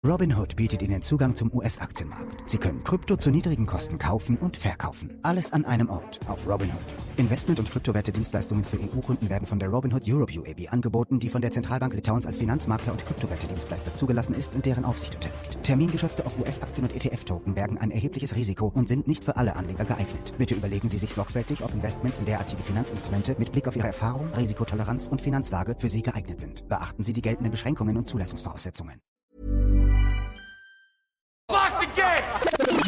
Robinhood bietet Ihnen Zugang zum US-Aktienmarkt. Sie können Krypto zu niedrigen Kosten kaufen und verkaufen. Alles an einem Ort auf Robinhood. Investment- und Kryptowerte-Dienstleistungen für EU-Kunden werden von der Robinhood Europe UAB angeboten, die von der Zentralbank Litauens als Finanzmakler und Kryptowerte-Dienstleister zugelassen ist und deren Aufsicht unterliegt. Termingeschäfte auf US-Aktien und ETF-Token bergen ein erhebliches Risiko und sind nicht für alle Anleger geeignet. Bitte überlegen Sie sich sorgfältig, ob Investments in derartige Finanzinstrumente mit Blick auf Ihre Erfahrung, Risikotoleranz und Finanzlage für Sie geeignet sind. Beachten Sie die geltenden Beschränkungen und Zulassungsvoraussetzungen. Lock the gate!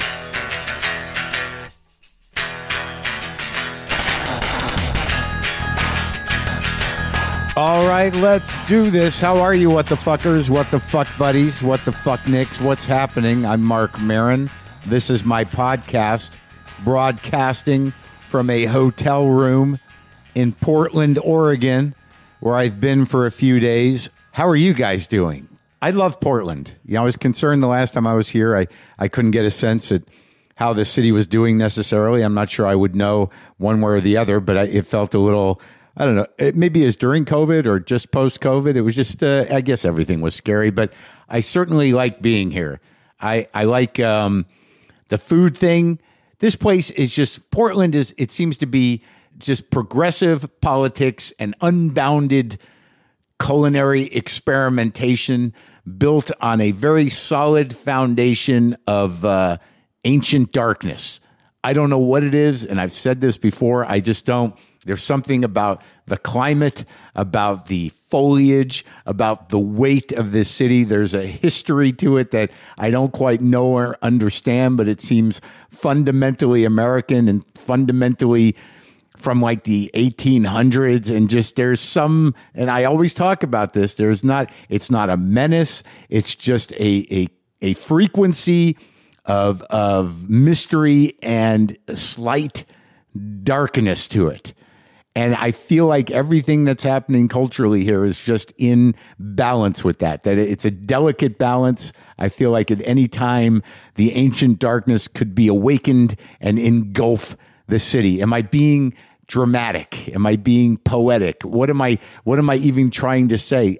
All right, let's do this. How are you, what the fuckers, what the fuck buddies, what the fuck nicks, what's happening? I'm Mark Maron. This is my podcast, broadcasting from a hotel room in Portland, Oregon, where I've been for a few days. How are you guys doing? I love Portland. I was concerned the last time I was here. I couldn't get a sense at how the city was doing necessarily. I'm not sure I would know one way or the other, but it felt a little, I don't know, maybe it was during COVID or just post-COVID. It was just, I guess everything was scary, but I certainly like being here. I like the food thing. This place is just, Portland it seems to be just progressive politics and unbounded culinary experimentation built on a very solid foundation of ancient darkness. I don't know what it is, and I've said this before, I just don't. There's something about the climate, about the foliage, about the weight of this city. There's a history to it that I don't quite know or understand, but it seems fundamentally American and fundamentally from like the 1800s, and just there's some, and I always talk about this, it's not a menace, it's just a frequency of mystery and slight darkness to it. And I feel like everything that's happening culturally here is just in balance with that it's a delicate balance. I feel like at any time the ancient darkness could be awakened and engulf the city. Am I being dramatic? Am I being poetic? What am I even trying to say?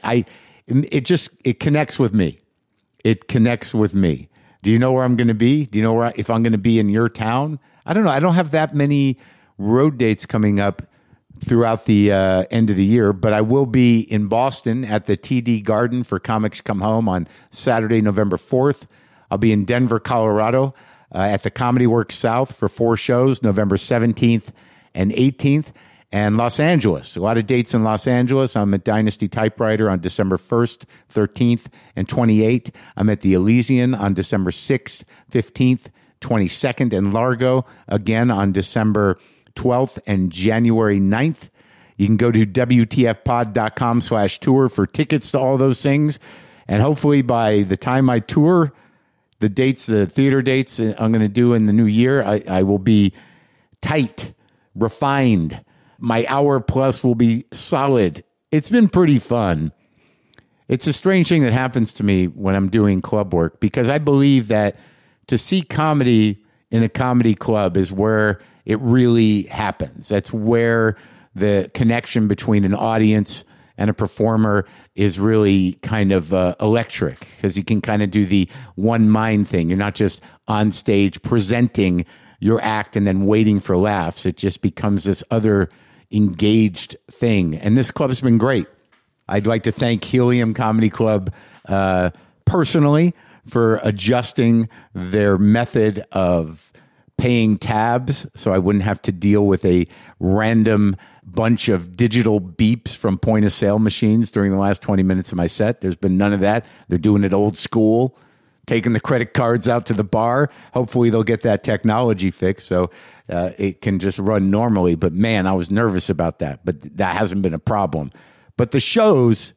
It connects with me. It connects with me. Do you know where I'm going to be? Do you know if I'm going to be in your town? I don't know. I don't have that many road dates coming up throughout the end of the year, but I will be in Boston at the TD Garden for Comics Come Home on Saturday, November 4th. I'll be in Denver, Colorado at the Comedy Works South for 4 shows, November 17th and 18th, and Los Angeles. A lot of dates in Los Angeles. I'm at Dynasty Typewriter on December 1st, 13th, and 28th. I'm at the Elysian on December 6th, 15th, 22nd, and Largo again on December 12th and January 9th. You can go to WTFpod.com/tour for tickets to all those things. And hopefully by the time I tour, the theater dates I'm going to do in the new year, I will be tight, refined. My hour plus will be solid. It's been pretty fun. It's a strange thing that happens to me when I'm doing club work, because I believe that to see comedy in a comedy club is where it really happens. That's where the connection between an audience and a performer is really kind of electric, because you can kind of do the one mind thing. You're not just on stage presenting your act and then waiting for laughs. It just becomes this other engaged thing. And this club's been great. I'd like to thank Helium Comedy Club personally for adjusting their method of paying tabs so I wouldn't have to deal with a random bunch of digital beeps from point of sale machines during the last 20 minutes of my set. There's been none of that. They're doing it old school, taking the credit cards out to the bar. Hopefully they'll get that technology fixed so it can just run normally. But man, I was nervous about that, but that hasn't been a problem. But the shows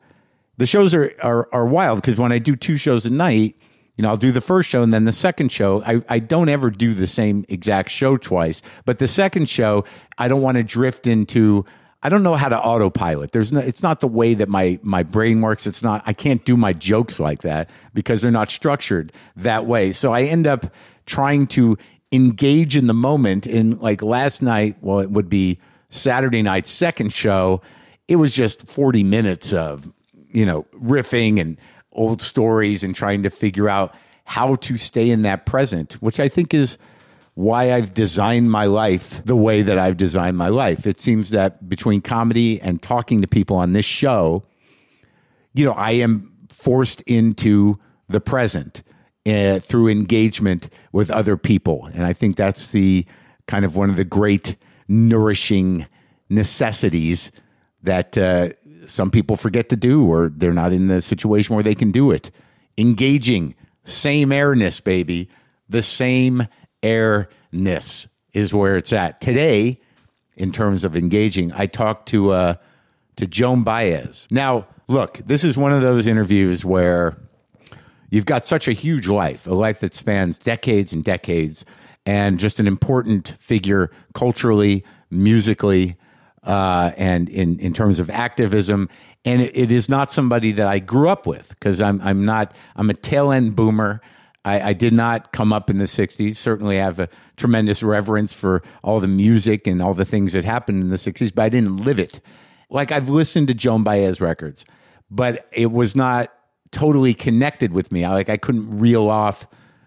are wild, because when I do 2 shows a night, I'll do the first show and then the second show. I don't ever do the same exact show twice, but the second show, I don't want to drift into, I don't know how to autopilot. It's not the way that my brain works. I can't do my jokes like that because they're not structured that way. So I end up trying to engage in the moment. And like last night, well, it would be Saturday night's second show. It was just 40 minutes of, riffing and old stories and trying to figure out how to stay in that present, which I think is why I've designed my life the way that I've designed my life. It seems that between comedy and talking to people on this show, I am forced into the present through engagement with other people. And I think that's the kind of one of the great nourishing necessities that some people forget to do, or they're not in the situation where they can do it. Engaging, same airness, baby. The same airness is where it's at. Today, in terms of engaging, I talked to Joan Baez. Now, look, this is one of those interviews where you've got such a huge life, a life that spans decades and decades, and just an important figure culturally, musically, and in terms of activism. And it is not somebody that I grew up with, because I'm a tail end boomer. I did not come up in the 60s. Certainly have a tremendous reverence for all the music and all the things that happened in the 60s, but I didn't live it. Like, I've listened to Joan Baez records, but it was not totally connected with me. I couldn't reel off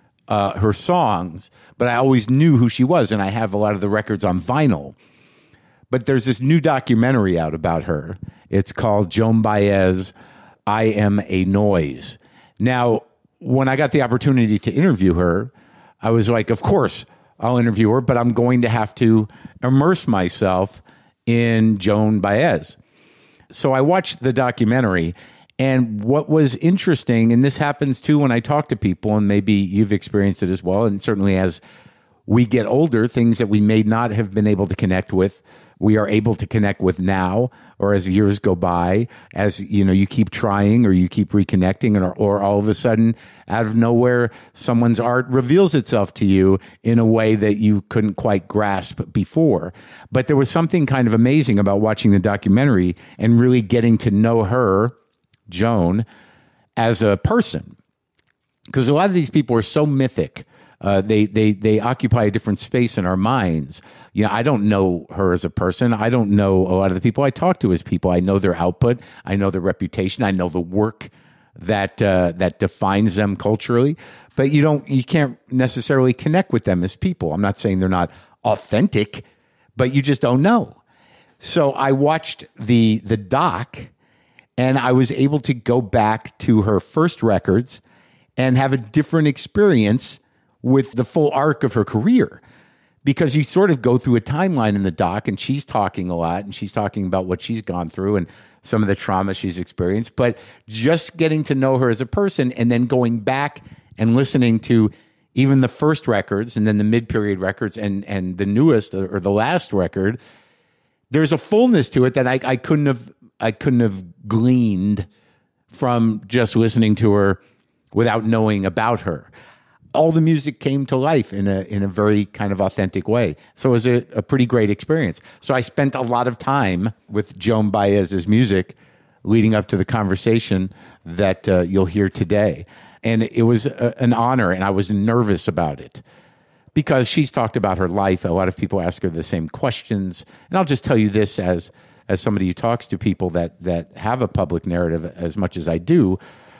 her songs, but I always knew who she was, and I have a lot of the records on vinyl. But there's this new documentary out about her. It's called Joan Baez, I Am a Noise. Now, when I got the opportunity to interview her, I was like, of course, I'll interview her, but I'm going to have to immerse myself in Joan Baez. So I watched the documentary, and what was interesting, and this happens too when I talk to people, and maybe you've experienced it as well, and certainly as we get older, things that we may not have been able to connect with, we are able to connect with now, or as years go by, as you keep trying or you keep reconnecting, or all of a sudden, out of nowhere, someone's art reveals itself to you in a way that you couldn't quite grasp before. But there was something kind of amazing about watching the documentary and really getting to know her, Joan, as a person. Because a lot of these people are so mythic. They occupy a different space in our minds. I don't know her as a person. I don't know a lot of the people I talk to as people. I know their output. I know their reputation. I know the work that defines them culturally. But you can't necessarily connect with them as people. I'm not saying they're not authentic, but you just don't know. So I watched the doc, and I was able to go back to her first records and have a different experience with the full arc of her career, because you sort of go through a timeline in the doc, and she's talking a lot, and she's talking about what she's gone through and some of the trauma she's experienced. But just getting to know her as a person, and then going back and listening to even the first records and then the mid-period records and the newest or the last record, there's a fullness to it that I couldn't have gleaned from just listening to her without knowing about her. All the music came to life in a very kind of authentic way. So it was a pretty great experience. So I spent a lot of time with Joan Baez's music leading up to the conversation that you'll hear today. And it was an honor, and I was nervous about it because she's talked about her life. A lot of people ask her the same questions. And I'll just tell you this as somebody who talks to people that have a public narrative as much as I do,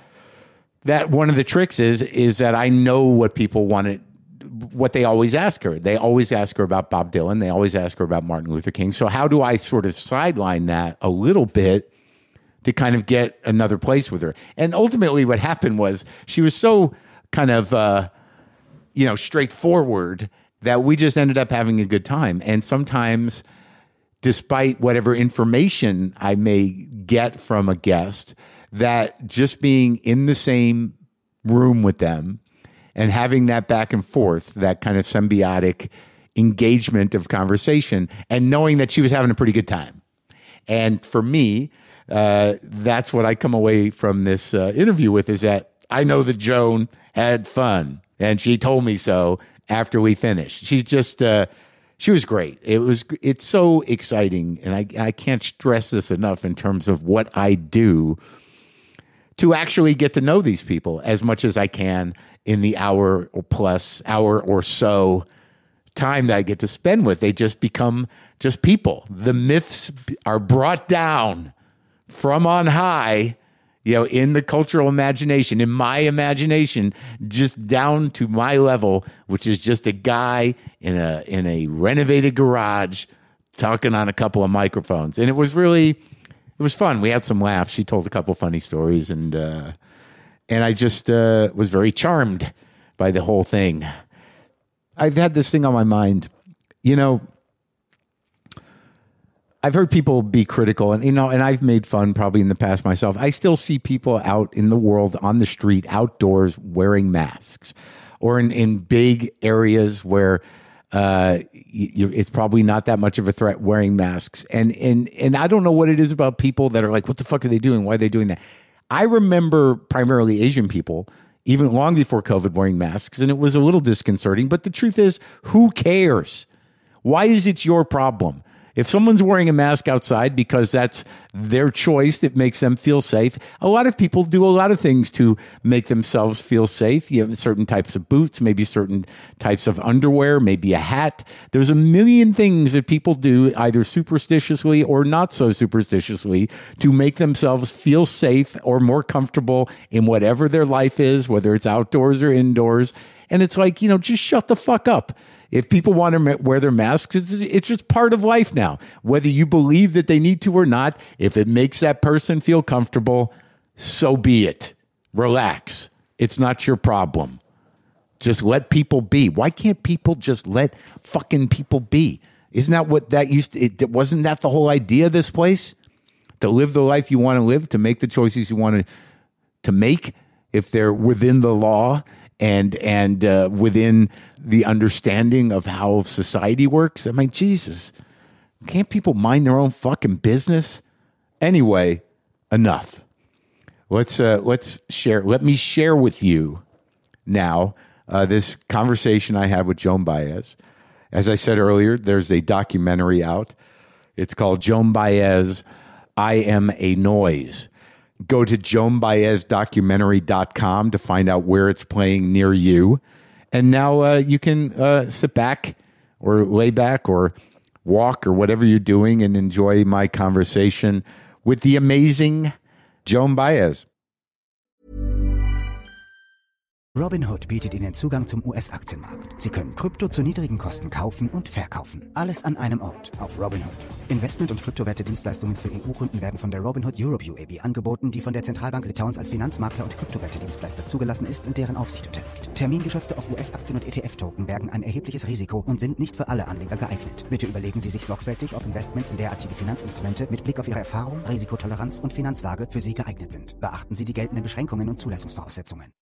that one of the tricks is that I know what people wanted, what they always ask her. They always ask her about Bob Dylan. They always ask her about Martin Luther King. So how do I sort of sideline that a little bit to kind of get another place with her? And ultimately what happened was she was so kind of, straightforward that we just ended up having a good time. And sometimes, despite whatever information I may get from a guest, that just being in the same room with them and having that back and forth, that kind of symbiotic engagement of conversation, and knowing that she was having a pretty good time. And for me, that's what I come away from this interview with, is that I know that Joan had fun, and she told me so after we finished. She's just... she was great. It's so exciting, and I can't stress this enough in terms of what I do to actually get to know these people as much as I can in the hour or so time that I get to spend with. They just become just people. The myths are brought down from on high in the cultural imagination, in my imagination, just down to my level, which is just a guy in a renovated garage talking on a couple of microphones. And it was fun. We had some laughs. She told a couple funny stories, and I just was very charmed by the whole thing. I've had this thing on my mind, I've heard people be critical, and and I've made fun probably in the past myself. I still see people out in the world, on the street, outdoors, wearing masks, or in big areas where it's probably not that much of a threat, wearing masks. And I don't know what it is about people that are like, what the fuck are they doing? Why are they doing that? I remember primarily Asian people, even long before COVID, wearing masks, and it was a little disconcerting. But the truth is, who cares? Why is it your problem? If someone's wearing a mask outside because that's their choice, that makes them feel safe. A lot of people do a lot of things to make themselves feel safe. You have certain types of boots, maybe certain types of underwear, maybe a hat. There's a million things that people do, either superstitiously or not so superstitiously, to make themselves feel safe or more comfortable in whatever their life is, whether it's outdoors or indoors. And it's like, just shut the fuck up. If people want to wear their masks, it's just part of life now. Whether you believe that they need to or not, if it makes that person feel comfortable, so be it. Relax. It's not your problem. Just let people be. Why can't people just let fucking people be? Isn't that what that wasn't that the whole idea of this place? To live the life you want to live, to make the choices you want to make, if they're within the law and within the understanding of how society works. I mean, Jesus, can't people mind their own fucking business? Anyway, enough. Let's share. Let me share with you now this conversation I had with Joan Baez. As I said earlier, there's a documentary out. It's called Joan Baez, I Am a Noise. Go to JoanBaezDocumentary.com to find out where it's playing near you. And now you can sit back or lay back or walk or whatever you're doing and enjoy my conversation with the amazing Joan Baez. Robinhood bietet Ihnen Zugang zum US-Aktienmarkt. Sie können Krypto zu niedrigen Kosten kaufen und verkaufen. Alles an einem Ort auf Robinhood. Investment- und Kryptowerte-Dienstleistungen für EU-Kunden werden von der Robinhood Europe UAB angeboten, die von der Zentralbank Litauens als Finanzmakler und Kryptowerte-Dienstleister zugelassen ist und deren Aufsicht unterliegt. Termingeschäfte auf US-Aktien und ETF-Token bergen ein erhebliches Risiko und sind nicht für alle Anleger geeignet. Bitte überlegen Sie sich sorgfältig, ob Investments in derartige Finanzinstrumente mit Blick auf Ihre Erfahrung, Risikotoleranz und Finanzlage für Sie geeignet sind. Beachten Sie die geltenden Beschränkungen und Zulassungsvoraussetzungen.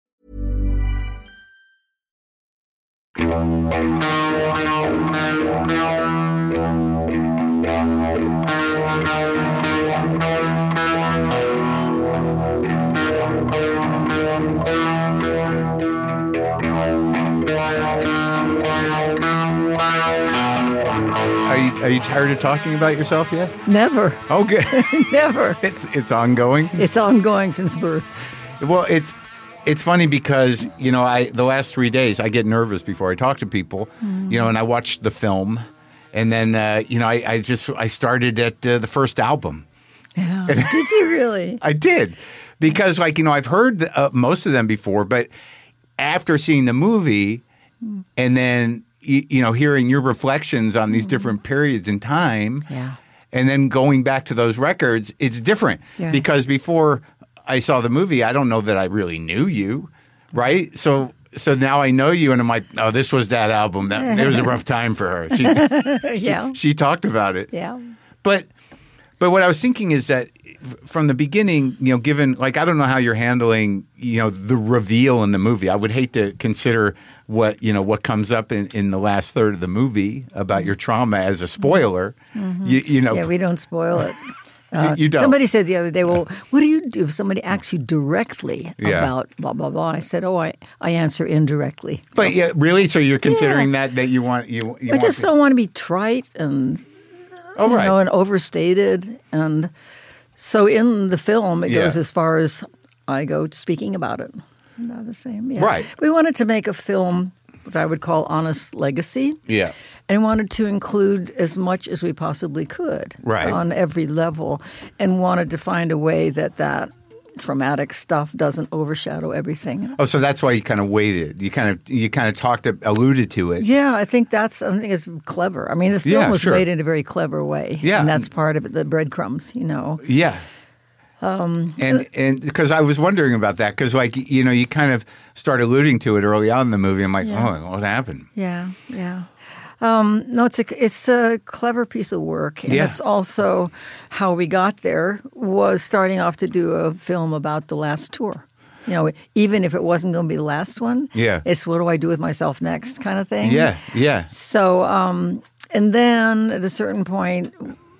Are you tired of talking about yourself yet? Never. Okay. Never. It's ongoing? It's ongoing since birth. Well, it's funny because, the last 3 days I get nervous before I talk to people, and I watch the film, and then, I started at the first album. Yeah. Did you really? I did. Because, I've heard most of them before, but after seeing the movie and then, hearing your reflections on these different periods in time, and then going back to those records, it's different. Yeah. Because before I saw the movie, I don't know that I really knew you, right? So now I know you, and I'm like, oh, this was that album. It was a rough time for her. She talked about it. Yeah. But what I was thinking is that from the beginning, given, I don't know how you're handling, the reveal in the movie. I would hate to consider what comes up in the last third of the movie about your trauma as a spoiler. Mm-hmm. Yeah, we don't spoil it. You don't. Somebody said the other day, well, what do you do if somebody asks you directly about blah, blah, blah? And I said, I answer indirectly. But really? So you're considering that you want you I just don't want to be trite and, and overstated. And so in the film, it goes as far as I go speaking about it. Not the same. Yeah. Right. We wanted to make a film that I would call Honest Legacy. Yeah. And wanted to include as much as we possibly could on every level, and wanted to find a way that traumatic stuff doesn't overshadow everything. Oh, so that's why you kind of waited. You kind of alluded to it. Yeah, I think it's clever. I mean, the film was made in a very clever way. Yeah. And that's part of it, the breadcrumbs, Yeah. And because I was wondering about that, because you kind of start alluding to it early on in the movie. I'm like, oh, what happened? Yeah, yeah. No, it's a clever piece of work, and it's also how we got there was starting off to do a film about the last tour. Even if it wasn't going to be the last one, it's what do I do with myself next kind of thing. Yeah, yeah. So, and then at a certain point,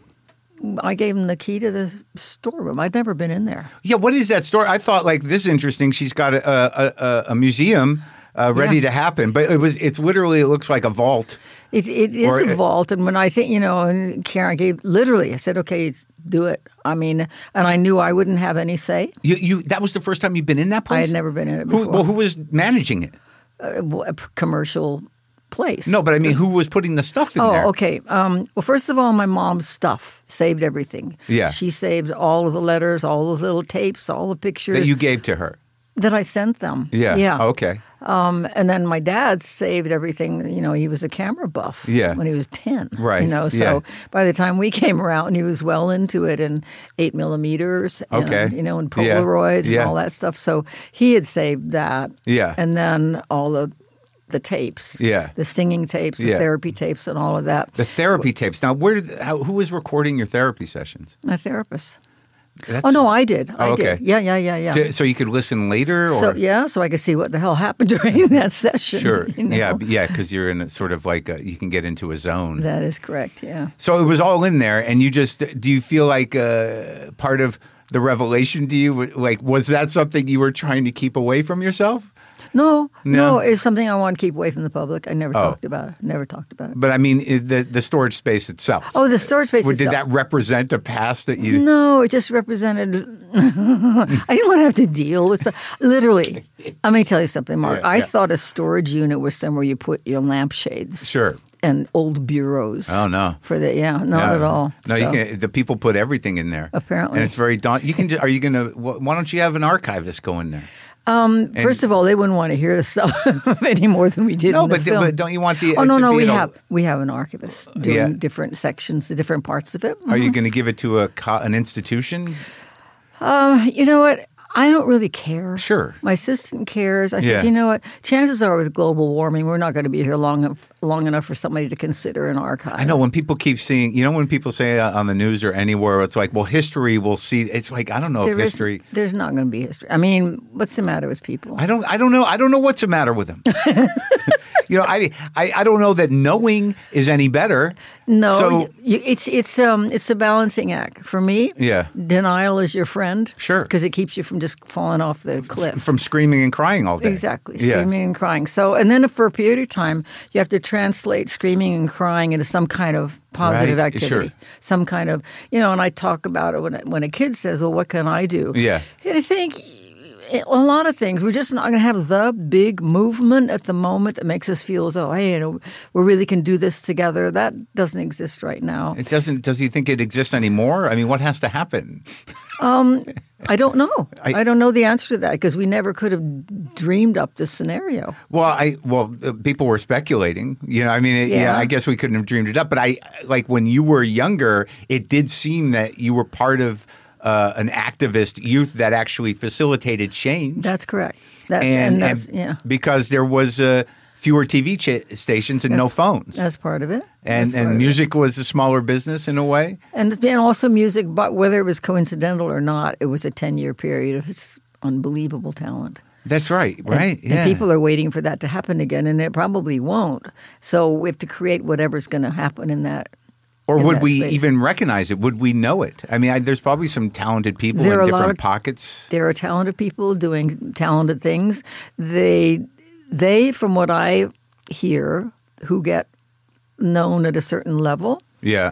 I gave him the key to the storeroom. I'd never been in there. Yeah, what is that store? I thought this is interesting. She's got a museum ready to happen, but it looks like a vault. It is a vault, and when I think, and Karen I said, okay, do it. I mean, and I knew I wouldn't have any say. That was the first time you've been in that place? I had never been in it before. Who was managing it? A commercial place. No, but I mean, who was putting the stuff in there? Oh, okay. Well, first of all, my mom's stuff saved everything. Yeah. She saved all of the letters, all the little tapes, all the pictures. That you gave to her? That I sent them. Yeah. Yeah. Okay. And then my dad saved everything. He was a camera buff when he was 10. Right. So by the time we came around, he was well into it in 8 millimeters and, and Polaroids and all that stuff. So he had saved that. Yeah. And then all the tapes. Yeah. The singing tapes, the therapy tapes and all of that. The therapy tapes. Now, who was recording your therapy sessions? My therapist. No, I did. I did. Yeah. So you could listen later? Or? So I could see what the hell happened during that session. Sure. Yeah, because you're in a sort of you can get into a zone. That is correct, yeah. So it was all in there, and do you feel like part of the revelation to you, was that something you were trying to keep away from yourself? No, it's something I want to keep away from the public. I never talked about it. But I mean, the storage space itself. Oh, the storage space itself. Did that represent a past that you... No, it just represented... I didn't want to have to deal with stuff. Literally. Let me tell you something, Mark. I thought a storage unit was somewhere you put your lampshades. Sure. And old bureaus. Oh, no. Not at all. No, the people put everything in there. Apparently. And it's very daunting. Why don't you have an archivist go in there? First of all, they wouldn't want to hear the stuff any more than we did in the film. But don't you want the... we have an archivist doing different sections, the different parts of it. Mm-hmm. Are you going to give it to an institution? You know what? I don't really care. Sure. My assistant cares. I said, you know what? Chances are with global warming, we're not going to be here long enough for somebody to consider an archive. I know when people keep seeing, when people say on the news or anywhere, it's like, well, history will see. It's like, I don't know if history. There's not going to be history. I mean, what's the matter with people? I don't know. I don't know what's the matter with them. I don't know that knowing is any better. No, so, it's a balancing act. For me, denial is your friend. Sure. Because it keeps you from just falling off the cliff. From screaming and crying all day. Exactly. Screaming and crying. So, and then for a period of time, you have to translate screaming and crying into some kind of positive activity. Sure. Some kind of, and I talk about it when a kid says, well, what can I do? Yeah. And I think... a lot of things. We're just not going to have the big movement at the moment that makes us feel as though, hey, we really can do this together. That doesn't exist right now. It doesn't. Does he think it exists anymore? I mean, what has to happen? I don't know. I don't know the answer to that because we never could have dreamed up this scenario. Well, people were speculating. I guess we couldn't have dreamed it up. But when you were younger, it did seem that you were part of an activist youth that actually facilitated change. That's correct. Because there was fewer TV stations and no phones. That's part of it. And music was a smaller business in a way. And also music, but whether it was coincidental or not, it was a 10-year period of unbelievable talent. That's right. And people are waiting for that to happen again, and it probably won't. So we have to create whatever's going to happen in that. Or would we even recognize it? Would we know it? I mean, there's probably some talented people in different pockets. There are talented people doing talented things. They, from what I hear, who get known at a certain level,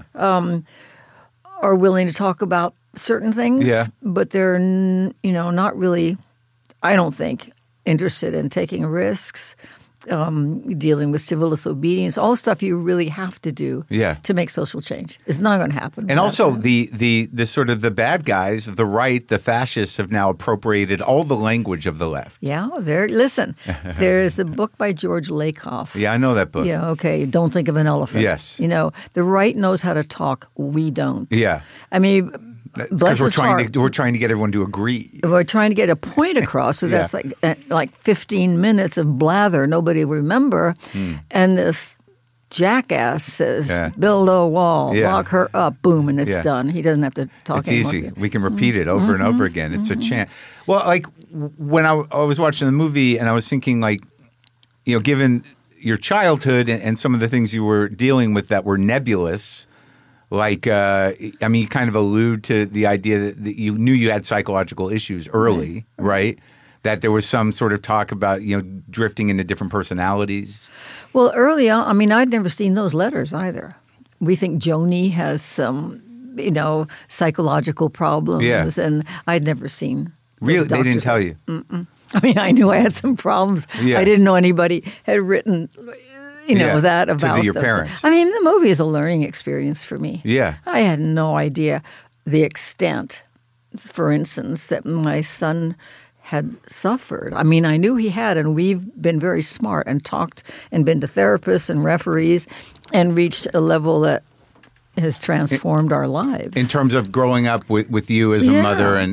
are willing to talk about certain things. Yeah. But they're, not really, I don't think, interested in taking risks. dealing with civil disobedience, all stuff you really have to do to make social change. It's not going to happen. And also the sort of the bad guys, the right, the fascists have now appropriated all the language of the left. Yeah, listen, there's a book by George Lakoff. Yeah, I know that book. Yeah, okay, Don't Think of an Elephant. Yes. You know, the right knows how to talk, we don't. Yeah. I mean, because we're trying to get everyone to agree. We're trying to get a point across, so that's like 15 minutes of blather nobody will remember. And this jackass says, build a wall, lock her up, boom, and it's done. He doesn't have to talk anymore. It's easy. We can repeat it over and over again. It's a chant. Well, like when I was watching the movie and I was thinking, like, you know, given your childhood and some of the things you were dealing with that were nebulous, like, I mean, you kind of allude to the idea that you knew you had psychological issues early, right? That there was some sort of talk about, you know, drifting into different personalities. Well, early on, I mean, I'd never seen those letters either. We think Joni has some, you know, psychological problems, and I'd never seen. Really? They didn't tell you? Mm-mm. I mean, I knew I had some problems. I didn't know anybody had written that about your parents. I mean, the movie is a learning experience for me. Yeah. I had no idea the extent, for instance, that my son had suffered. I mean, I knew he had, and we've been very smart and talked and been to therapists and referees and reached a level that has transformed our lives. In terms of growing up with you as a mother and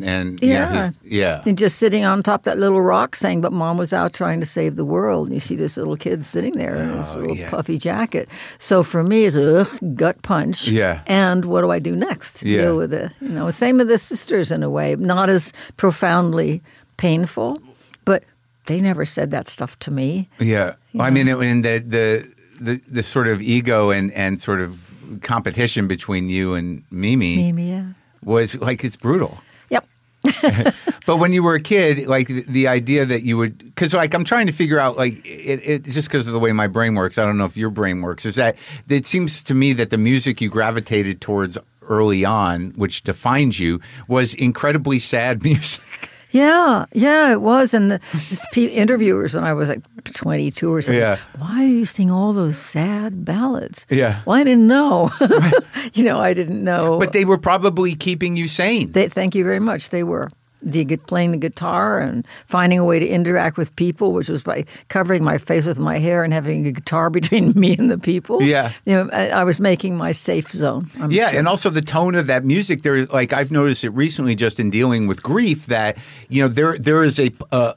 And just sitting on top of that little rock saying, but Mom was out trying to save the world. And you see this little kid sitting there in his little puffy jacket. So for me, it's a gut punch. Yeah. And what do I do next to deal with it? You know, same with the sisters in a way, not as profoundly painful, but they never said that stuff to me. Yeah. Well, I mean, in the sort of ego and sort of competition between you and Mimi, was like, it's brutal. Yep. But when you were a kid, like the idea that you would, because like I'm trying to figure out, like it just because of the way my brain works, I don't know if your brain works, is that it seems to me that the music you gravitated towards early on, which defines you, was incredibly sad music. Yeah, it was. And the interviewers, when I was like 22 or something, why are you singing all those sad ballads? Yeah. Well, I didn't know. Right. You know, I didn't know. But they were probably keeping you sane. Thank you very much. They were. Playing the guitar and finding a way to interact with people, which was by covering my face with my hair and having a guitar between me and the people. Yeah. You know, I was making my safe zone. I'm sure. And also the tone of that music. There, like I've noticed it recently, just in dealing with grief, that you know there is a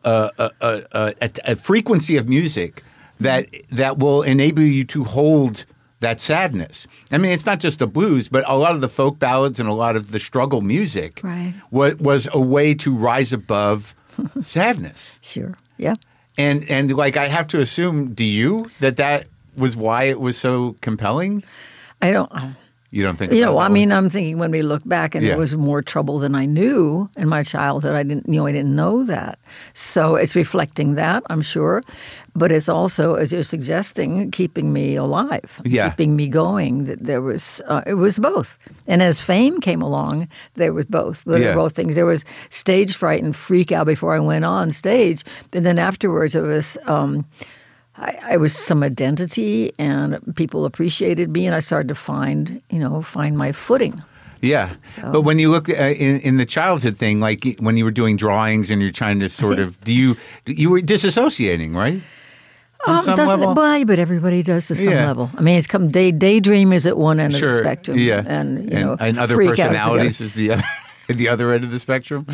frequency of music that will enable you to hold that sadness. I mean, it's not just the blues, but a lot of the folk ballads and a lot of the struggle music was a way to rise above sadness. Sure. Yeah. And like, I have to assume, do you, that was why it was so compelling? I don't. You don't think? I mean, I'm thinking when we look back, and there was more trouble than I knew in my childhood. I didn't know that. So it's reflecting that, I'm sure, but it's also, as you're suggesting, keeping me alive, keeping me going. That there was, it was both. And as fame came along, there was both. There were both things. There was stage fright and freak out before I went on stage, but then afterwards it was. I was some identity, and people appreciated me, and I started to find my footing. Yeah, so. But when you look in the childhood thing, like when you were doing drawings and you're trying to sort of, you were disassociating, right? On some level? But everybody does to some level. I mean, it's daydream is at one end of the spectrum, and other personalities is the other end of the spectrum.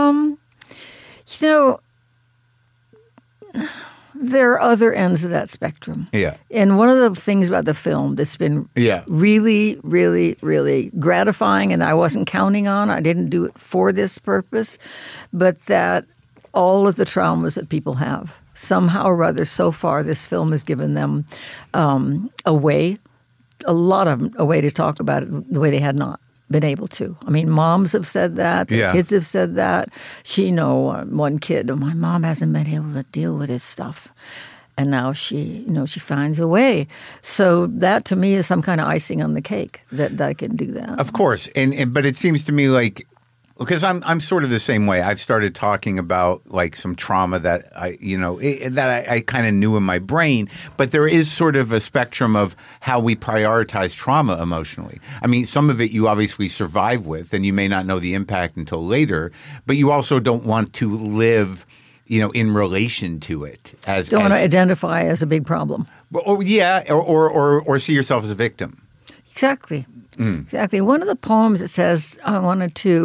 There are other ends of that spectrum. Yeah. And one of the things about the film that's been really, really, really gratifying, and I wasn't counting on, I didn't do it for this purpose, but that all of the traumas that people have, somehow or other, so far, this film has given them a way to talk about it the way they had not been able to. I mean, moms have said that. Kids have said that. One kid, my mom hasn't been able to deal with this stuff. And now she finds a way. So that to me is some kind of icing on the cake that I can do that. Of course. But it seems to me like because I'm sort of the same way. I've started talking about like some trauma that I kind of knew in my brain, but there is sort of a spectrum of how we prioritize trauma emotionally. I mean, some of it you obviously survive with, and you may not know the impact until later, but you also don't want to live, in relation to it don't want to identify as a big problem. Or see yourself as a victim. Exactly. Exactly. One of the poems, it says, I wanted to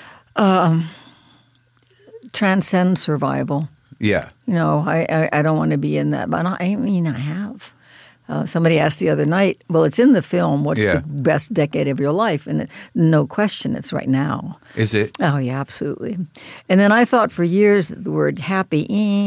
transcend survival. Yeah. I don't want to be in that. But I have. Somebody asked the other night, well, it's in the film, what's the best decade of your life? And no question, it's right now. Is it? Oh, yeah, absolutely. And then I thought for years that the word happy,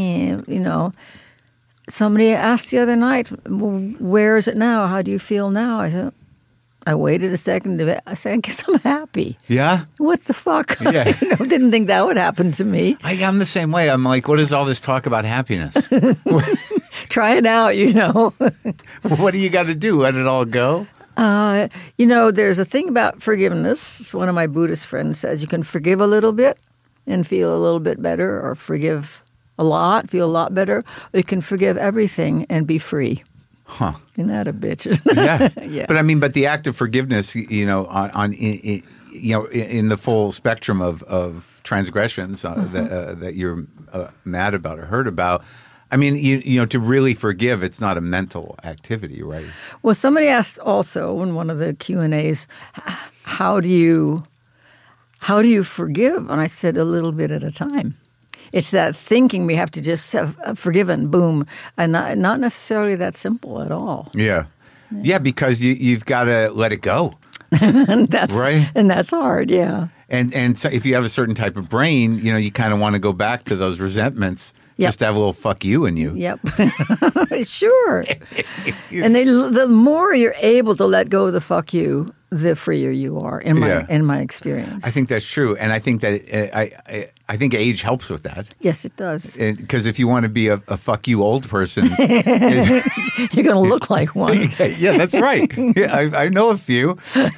somebody asked the other night, well, where is it now? How do you feel now? I said, I waited a second. I said, I guess I'm happy. Yeah? What the fuck? Yeah. Didn't think that would happen to me. I'm the same way. I'm like, what is all this talk about happiness? Try it out, What do you got to do? Let it all go? There's a thing about forgiveness. One of my Buddhist friends says you can forgive a little bit and feel a little bit better, or forgive a lot, feel a lot better. Or you can forgive everything and be free. Huh. Isn't that a bitch? Yeah. Yeah. But the act of forgiveness, in the full spectrum of transgressions that you're mad about or hurt about. I mean, to really forgive, it's not a mental activity, right? Well, somebody asked also in one of the Q&As, how do you forgive? And I said, a little bit at a time. It's that thinking we have to just have forgiven, boom, and not necessarily that simple at all. Yeah. Yeah, because you've got to let it go. And that's right. And that's hard, yeah. And so if you have a certain type of brain, you kind of want to go back to those resentments. Yep. Just to have a little fuck you in you. Yep. Sure. And the more you're able to let go of the fuck you, the freer you are, in my experience. I think that's true. And I think that I think age helps with that. Yes, it does. Because if you want to be a fuck you old person. You're going to look like one. Yeah, that's right. Yeah, I know a few.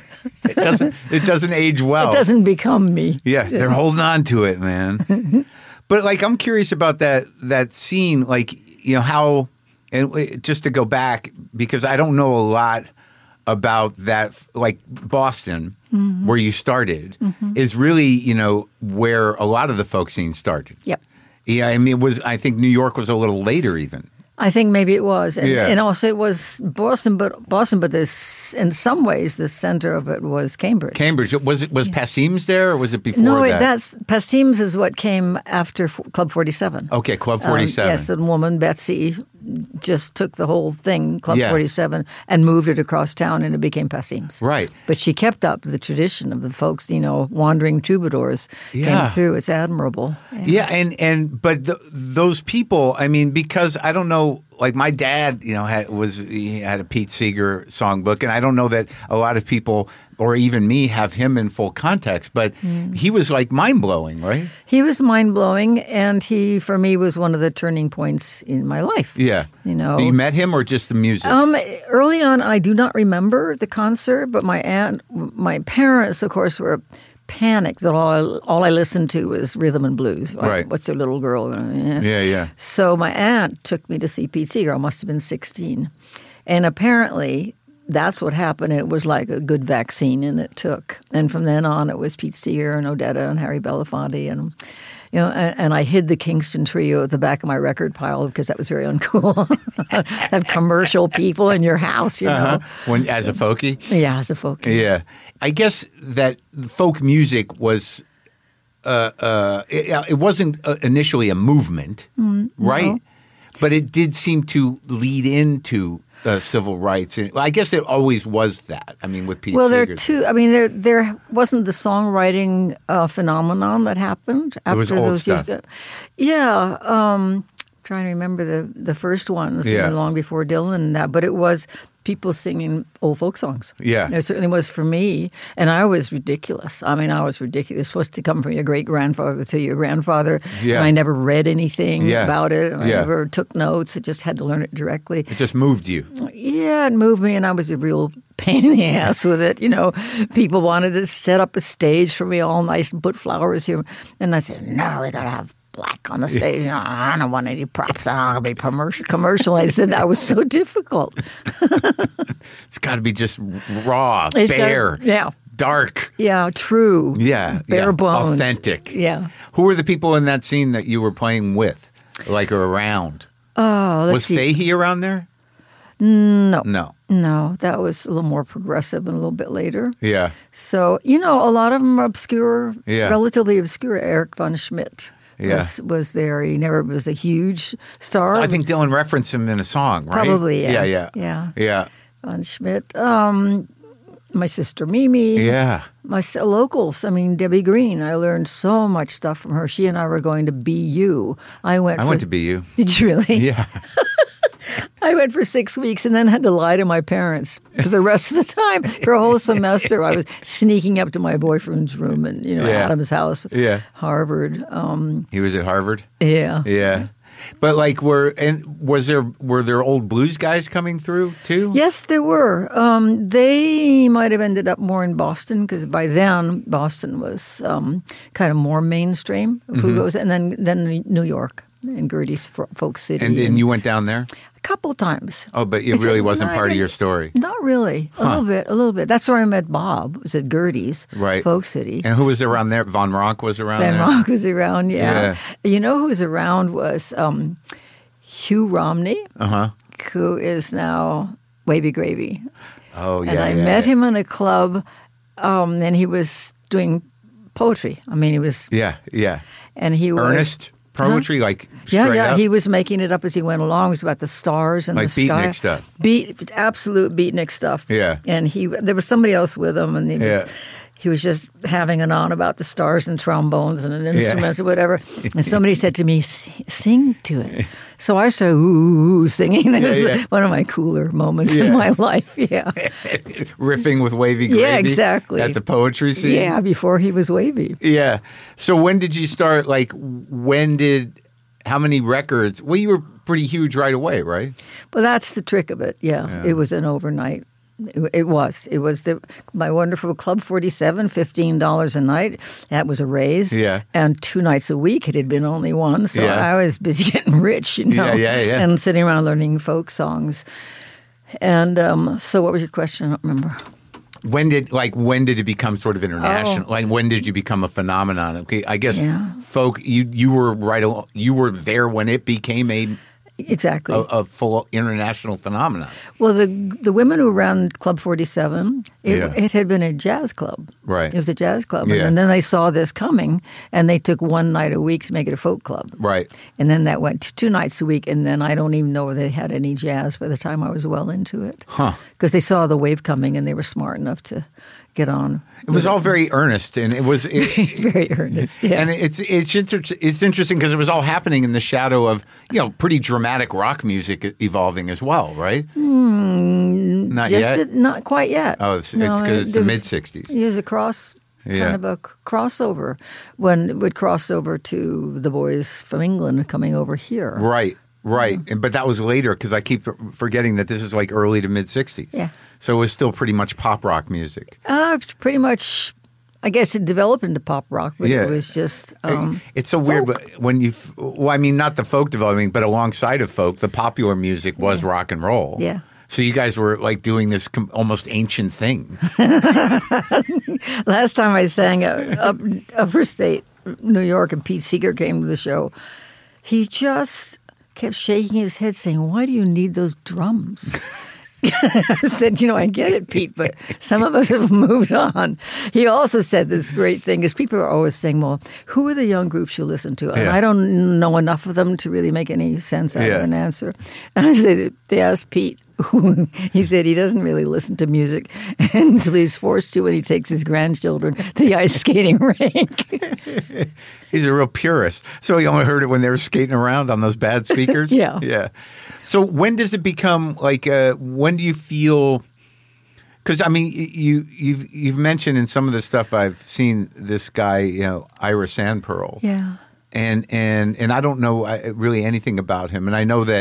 It doesn't age well. It doesn't become me. Yeah, they're holding on to it, man. But I'm curious about that scene, how, and just to go back, because I don't know a lot about that, Boston, mm-hmm. where you started, mm-hmm. is really, where a lot of the folk scene started. Yep. Yeah, I mean, I think New York was a little later even. I think maybe it was. And also it was Boston, but this, in some ways, the center of it was Cambridge. Cambridge. Was Passim's there, or was it before that? No, Passim's is what came after Club 47. Okay, Club 47. Yes, the woman, Betsy, just took the whole thing, Club 47, and moved it across town, and it became Passim's. Right. But she kept up the tradition of the folks, wandering troublers came through. It's admirable. Yeah, but those people, I mean, because I don't know, my dad, he had a Pete Seeger songbook, and I don't know that a lot of people, or even me, have him in full context, but he was mind-blowing, right? He was mind-blowing, and he, for me, was one of the turning points in my life. Yeah. You met him, or just the music? Early on, I do not remember the concert, but my parents, of course, were panicked that all I listened to was rhythm and blues. Right. What's a little girl? Yeah. So my aunt took me to see Pete Seeger. I must have been 16. And apparently that's what happened. It was like a good vaccine, and it took. And from then on, it was Pete Seeger and Odetta and Harry Belafonte. And, and I hid the Kingston Trio at the back of my record pile because that was very uncool. Have commercial people in your house, know. As a folkie? Yeah, as a folkie. Yeah. I guess that folk music was, it wasn't initially a movement, right? No. But it did seem to lead into civil rights. I guess it always was that. I mean, with Pete Seeger. Well, there wasn't the songwriting phenomenon that happened after it was old stuff. Yeah. Trying to remember the first ones, long before Dylan and that. But it was people singing old folk songs. Yeah. It certainly was for me. And I was ridiculous. I mean, I was ridiculous. Supposed to come from your great-grandfather to your grandfather. Yeah. And I never read anything about it. I Yeah. never took notes. I just had to learn it directly. It just moved you. Yeah, it moved me. And I was a real pain in the ass with it. People wanted to set up a stage for me all nice and put flowers here. And I said, no, we got to have black on the stage. No, I don't want any props. I don't want to be commercial. I said that was so difficult. It's got to be just raw, bare, dark. Yeah, true. Yeah. Bare bones. Authentic. Yeah. Who were the people in that scene that you were playing with, or around? Oh, was Fahey around there? No, that was a little more progressive and a little bit later. Yeah. So, a lot of them are obscure, relatively obscure. Eric von Schmidt was there. He never was a huge star. I think Dylan referenced him in a song, right? Probably, Yeah. Von Schmidt. My sister Mimi. Yeah. My locals. I mean, Debbie Green. I learned so much stuff from her. She and I were going to BU. I went to BU. Did you really? Yeah. I went for 6 weeks and then had to lie to my parents for the rest of the time. For a whole semester, I was sneaking up to my boyfriend's room and, Adam's house. Yeah. Harvard. He was at Harvard? Yeah. Yeah. But were there old blues guys coming through too? Yes, there were. They might have ended up more in Boston because by then Boston was kind of more mainstream. Who goes and then New York and Gertie's Folk City. And then you went down there? A couple times. Oh, but it really wasn't part of your story. Not really. A little bit. That's where I met Bob. It was at Gertie's, Folk City. And who was around there? Von Ronk was around there? Von Ronk was around, yeah. You know who was around was Hugh Romney, who is now Wavy Gravy. Oh, yeah. And I met him in a club, and he was doing poetry. I mean, he was... Yeah. And he was... Earnest poetry, straight up? He was making it up as he went along. It was about the stars and the sky. Like beatnik stuff. Absolute beatnik stuff. Yeah. And there was somebody else with him, and he was just having it on about the stars and trombones and instruments or whatever. And somebody said to me, sing to it. So I started singing. That was one of my cooler moments in my life. Yeah. Riffing with Wavy Gravy. Yeah, exactly. At the poetry scene. Yeah, before he was wavy. Yeah. So when did you start, how many records? Well, you were pretty huge right away, right? Well, that's the trick of it. Yeah. It was an overnight. It was my wonderful Club 47, $15 a night. That was a raise. Yeah. And 2 nights a week. It had been only one. So I was busy getting rich, Yeah. And sitting around learning folk songs. And so what was your question? I don't remember. When did it become sort of international? When did you become a phenomenon? Okay, I guess folk. You were there when it became a full international phenomenon. Well, the women who ran Club 47, it had been a jazz club. Right. It was a jazz club. And then they saw this coming, and they took 1 night a week to make it a folk club. Right. And then that went to 2 nights a week, and then I don't even know if they had any jazz by the time I was well into it. Because they saw the wave coming, and they were smart enough to get on. It was all very earnest, and it was very earnest. Yeah, and it's interesting because it was all happening in the shadow of pretty dramatic rock music evolving as well, right? Not yet. Not quite yet. Oh, it's because it's the mid '60s. It was a kind of a crossover when it would cross over to the boys from England coming over here. Right. But that was later because I keep forgetting that this is early to mid '60s. Yeah. So it was still pretty much pop rock music. Pretty much. I guess it developed into pop rock, but it was just it's so weird. But when not the folk developing, but alongside of folk, the popular music was rock and roll. Yeah. So you guys were doing this almost ancient thing. Last time I sang Upper State, New York, and Pete Seeger came to the show. He just kept shaking his head, saying, "Why do you need those drums?" I said, I get it, Pete, but some of us have moved on. He also said this great thing, because people are always saying, well, who are the young groups you listen to? And I don't know enough of them to really make any sense out of an answer. And I said, they asked Pete. He said he doesn't really listen to music until he's forced to when he takes his grandchildren to the ice skating rink. He's a real purist. So he only heard it when they were skating around on those bad speakers? Yeah. So when does it become when do you feel? Because you've mentioned in some of the stuff I've seen this guy, Ira Sandpearl. Yeah. And I don't know really anything about him, and I know that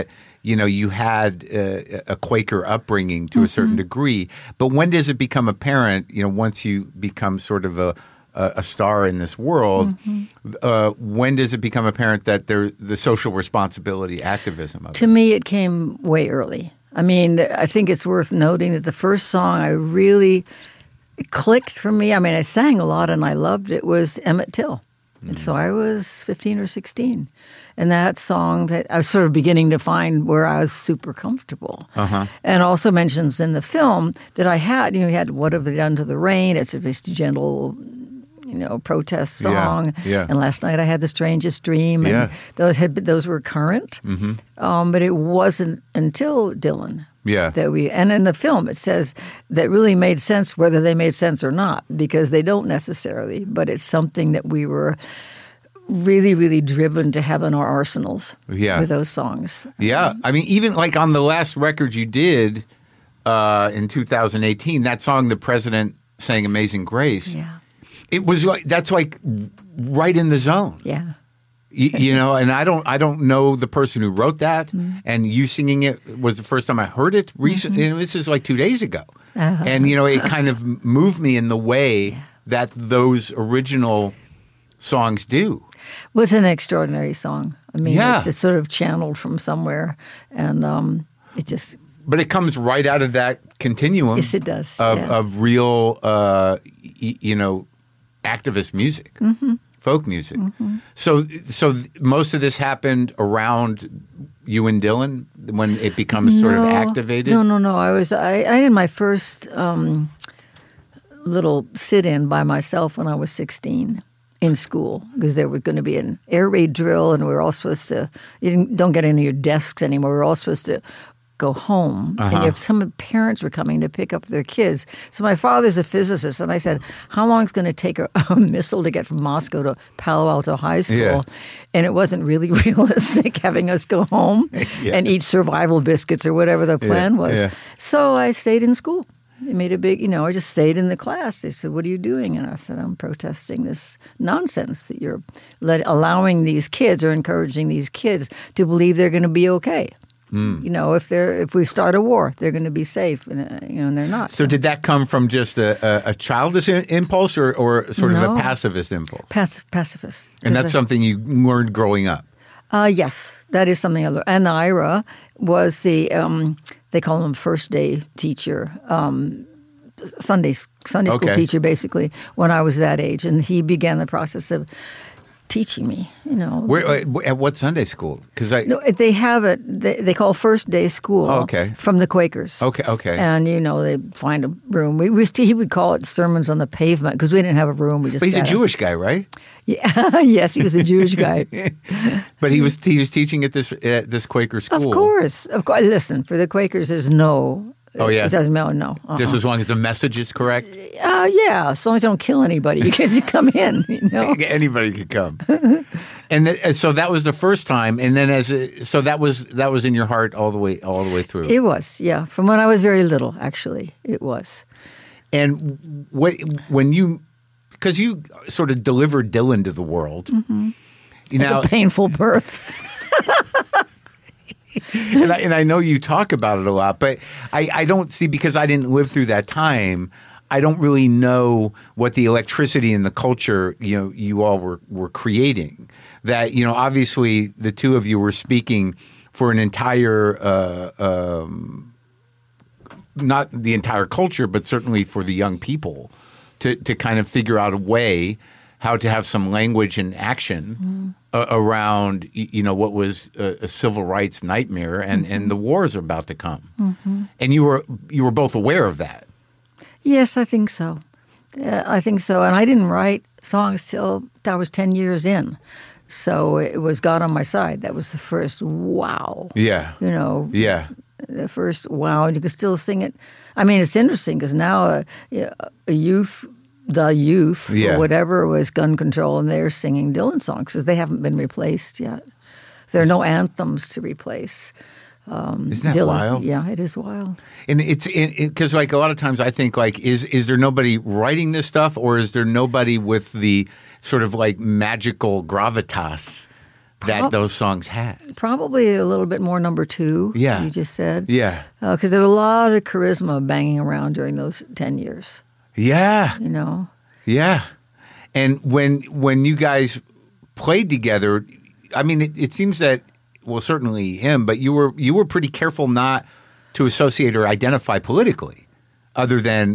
you had a Quaker upbringing to a certain degree. But when does it become apparent, once you become sort of a star in this world, when does it become apparent that the social responsibility activism of To me, it came way early. I mean, I think it's worth noting that the first song I really clicked for me, I mean, I sang a lot and I loved it, was Emmett Till. And so I was 15 or 16. And that song, that I was sort of beginning to find where I was super comfortable. And also mentions in the film that I had, you had What Have They Done to the Rain? It's a very gentle, protest song. Yeah. And Last Night I Had the Strangest Dream. And those were current. But it wasn't until Dylan. And in the film it says that really made sense whether they made sense or not, because they don't necessarily, but it's something that we were really, really driven to have in our arsenals with those songs. Yeah. I mean, even like on the last record you did in 2018, that song, The President Sang Amazing Grace, it was like, that's like right in the zone. Yeah. And I don't know the person who wrote that, and you singing it was the first time I heard it recently. This is like 2 days ago, and it kind of moved me in the way that those original songs do. Well, it's an extraordinary song. I mean, it's sort of channeled from somewhere, and it just. But it comes right out of that continuum. Yes, it does. Of real, activist music. Folk music. So most of this happened around you and Dylan when it becomes sort of activated? No. I did my first little sit-in by myself when I was 16 in school, because there was going to be an air raid drill, and we were all supposed to, don't get into your desks anymore. We were all supposed to go home. And some parents were coming to pick up their kids. So my father's a physicist, and I said, how long is it going to take a missile to get from Moscow to Palo Alto High School? And it wasn't really realistic having us go home and eat survival biscuits or whatever the plan was. So I stayed in school. It made a big, I just stayed in the class. They said, what are you doing? And I said, I'm protesting this nonsense that you're allowing these kids or encouraging these kids to believe they're going to be okay. If we start a war, they're going to be safe, and they're not. So did that come from just a childish impulse, or sort of a pacifist impulse? Pacifist. And that's something you learned growing up? Yes, that is something I learned. And Ira was the, they call him first day teacher, Sunday school teacher, basically, when I was that age. And he began the process of teaching me, Where, at what Sunday school? No, they have it. They call first day school. From the Quakers. Okay. And they find a room. He would call it sermons on the pavement, because we didn't have a room. But he's a Jewish guy, right? Yeah. Yes, he was a Jewish guy. But he was teaching at this Quaker school. Of course. Listen, for the Quakers, there's no. It doesn't matter. No. Just as long as the message is correct. As long as you don't kill anybody, you can come in. Anybody could come. And so that was the first time, and then so that was in your heart all the way through. It was, from when I was very little. Actually, it was. And when you, because you sort of delivered Dylan to the world, It's a painful birth. And I know you talk about it a lot, but I don't see, because I didn't live through that time, I don't really know what the electricity in the culture, you all were creating. That, obviously the two of you were speaking for an entire, not the entire culture, but certainly for the young people to kind of figure out a way how to have some language and action around, what was a civil rights nightmare, and the wars are about to come. And you were both aware of that. Yes, I think so. I think so. And I didn't write songs till I was 10 years in. So it was God on My Side. That was the first wow. Yeah. The first wow. And you can still sing it. I mean, it's interesting because now the youth, or whatever, was gun control, and they're singing Dylan songs because they haven't been replaced yet. There are no anthems to replace. Isn't that Dylan, wild? Yeah, it is wild. And it's because like a lot of times I think like is there nobody writing this stuff, or is there nobody with the sort of like magical gravitas that those songs had? Probably a little bit more number 2, Yeah. you just said. Yeah. Because there was a lot of charisma banging around during those 10 years. Yeah. You know? Yeah. And when you guys played together, I mean, it seems that, well, certainly him, but you were pretty careful not to associate or identify politically, other than,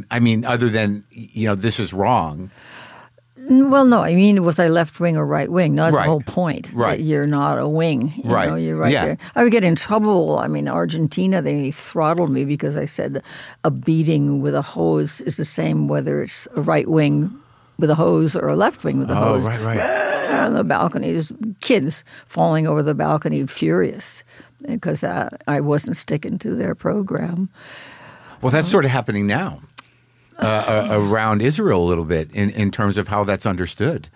this is wrong. Well, no. I mean, was I left wing or right wing? No, that's Right. the whole point. Right. That you're not a wing. You Right. know, you're right Yeah. there. I would get in trouble. I mean, Argentina, they throttled me because I said a beating with a hose is the same whether it's a right wing with a hose or a left wing with a hose. Oh, right. On the balconies, kids falling over the balcony, furious because I wasn't sticking to their program. Well, that's sort of happening now. Around Israel a little bit in terms of how that's understood,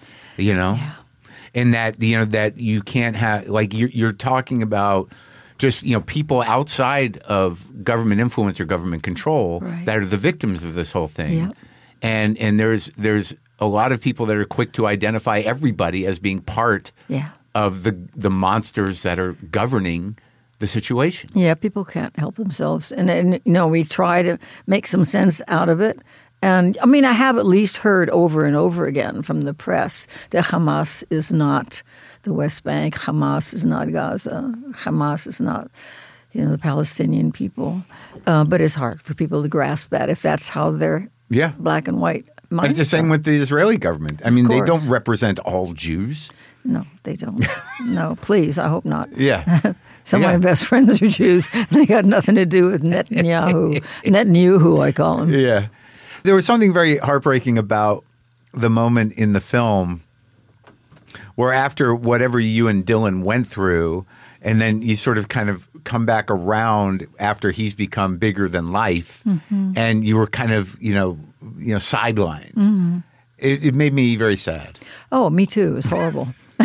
and that that you can't have, like, you're talking about just people outside of government influence or government control that are the victims of this whole thing, and there's a lot of people that are quick to identify everybody as being part of the monsters that are governing the situation. Yeah, people can't help themselves. And we try to make some sense out of it. And, I mean, I have at least heard over and over again from the press that Hamas is not the West Bank, Hamas is not Gaza, Hamas is not, the Palestinian people. But it's hard for people to grasp that if that's how they're black and white mindset. It's the same with the Israeli government. I mean, they don't represent all Jews. No, they don't. No, please, I hope not. Yeah. Some of my best friends are Jews. They got nothing to do with Netanyahu. Netanyahu, I call him. Yeah. There was something very heartbreaking about the moment in the film where, after whatever you and Dylan went through, and then you sort of kind of come back around after he's become bigger than life, and you were kind of, sidelined. Mm-hmm. It made me very sad. Oh, me too. It was horrible.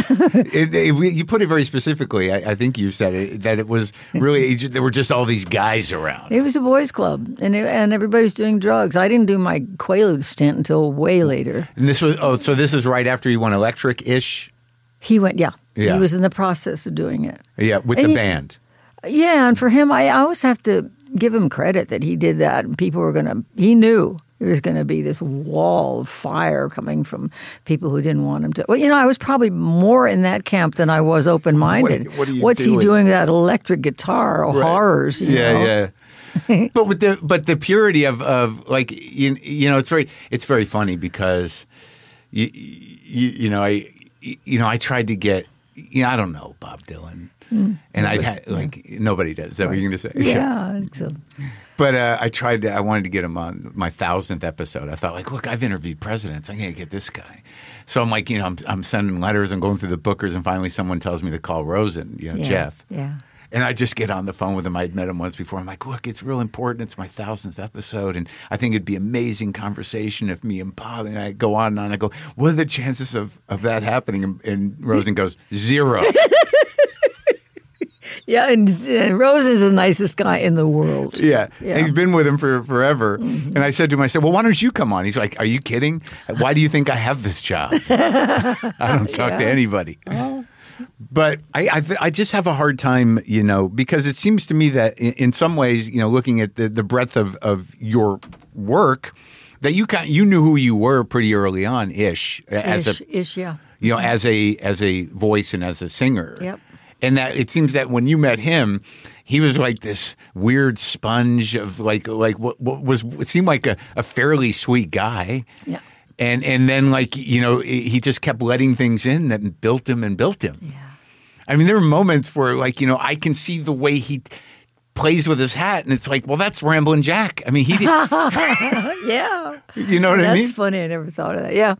You put it very specifically. I think you said it, that it was really, there were just all these guys around. It was a boys' club, and everybody's doing drugs. I didn't do my Quaalude stint until way later. And this was, so this is right after you went Electric-ish? He went, yeah. He was in the process of doing it. Yeah, with the band. Yeah, and for him, I always have to give him credit that he did that. And people were he knew there was going to be this wall of fire coming from people who didn't want him to. Well, I was probably more in that camp than I was open-minded. What's he doing with that electric guitar? Horrors, Yeah. But the purity of like, it's very funny because I tried to get, I don't know Bob Dylan. And I had, nobody does. Is that what you're going to say? Yeah. But I wanted to get him on my 1000th episode. I thought, look, I've interviewed presidents. I'm going to get this guy. So I'm like, I'm sending letters and going through the bookers, and finally someone tells me to call Rosen, Jeff. Yeah. And I just get on the phone with him. I'd met him once before. I'm like, look, it's real important. It's my 1000th episode. And I think it'd be amazing conversation if me and Bob, and I go on and on. I go, what are the chances of that happening? And Rosen goes, 0. Yeah, and Rosen is the nicest guy in the world. Yeah. And he's been with him for forever. Mm-hmm. And I said to him, well, why don't you come on? He's like, are you kidding? Why do you think I have this job? I don't talk to anybody. Oh. But I just have a hard time, because it seems to me that in some ways, looking at the breadth of your work, that you knew who you were pretty early on, ish, as a voice and as a singer. Yep. And that it seems that when you met him, he was like this weird sponge of like what was, it seemed like a fairly sweet guy. Yeah. And then he just kept letting things in that built him. Yeah. I mean, there are moments where I can see the way he plays with his hat, and it's like, well, that's Ramblin' Jack. I mean, he did. Yeah. You know what I mean? That's funny. I never thought of that. Yeah.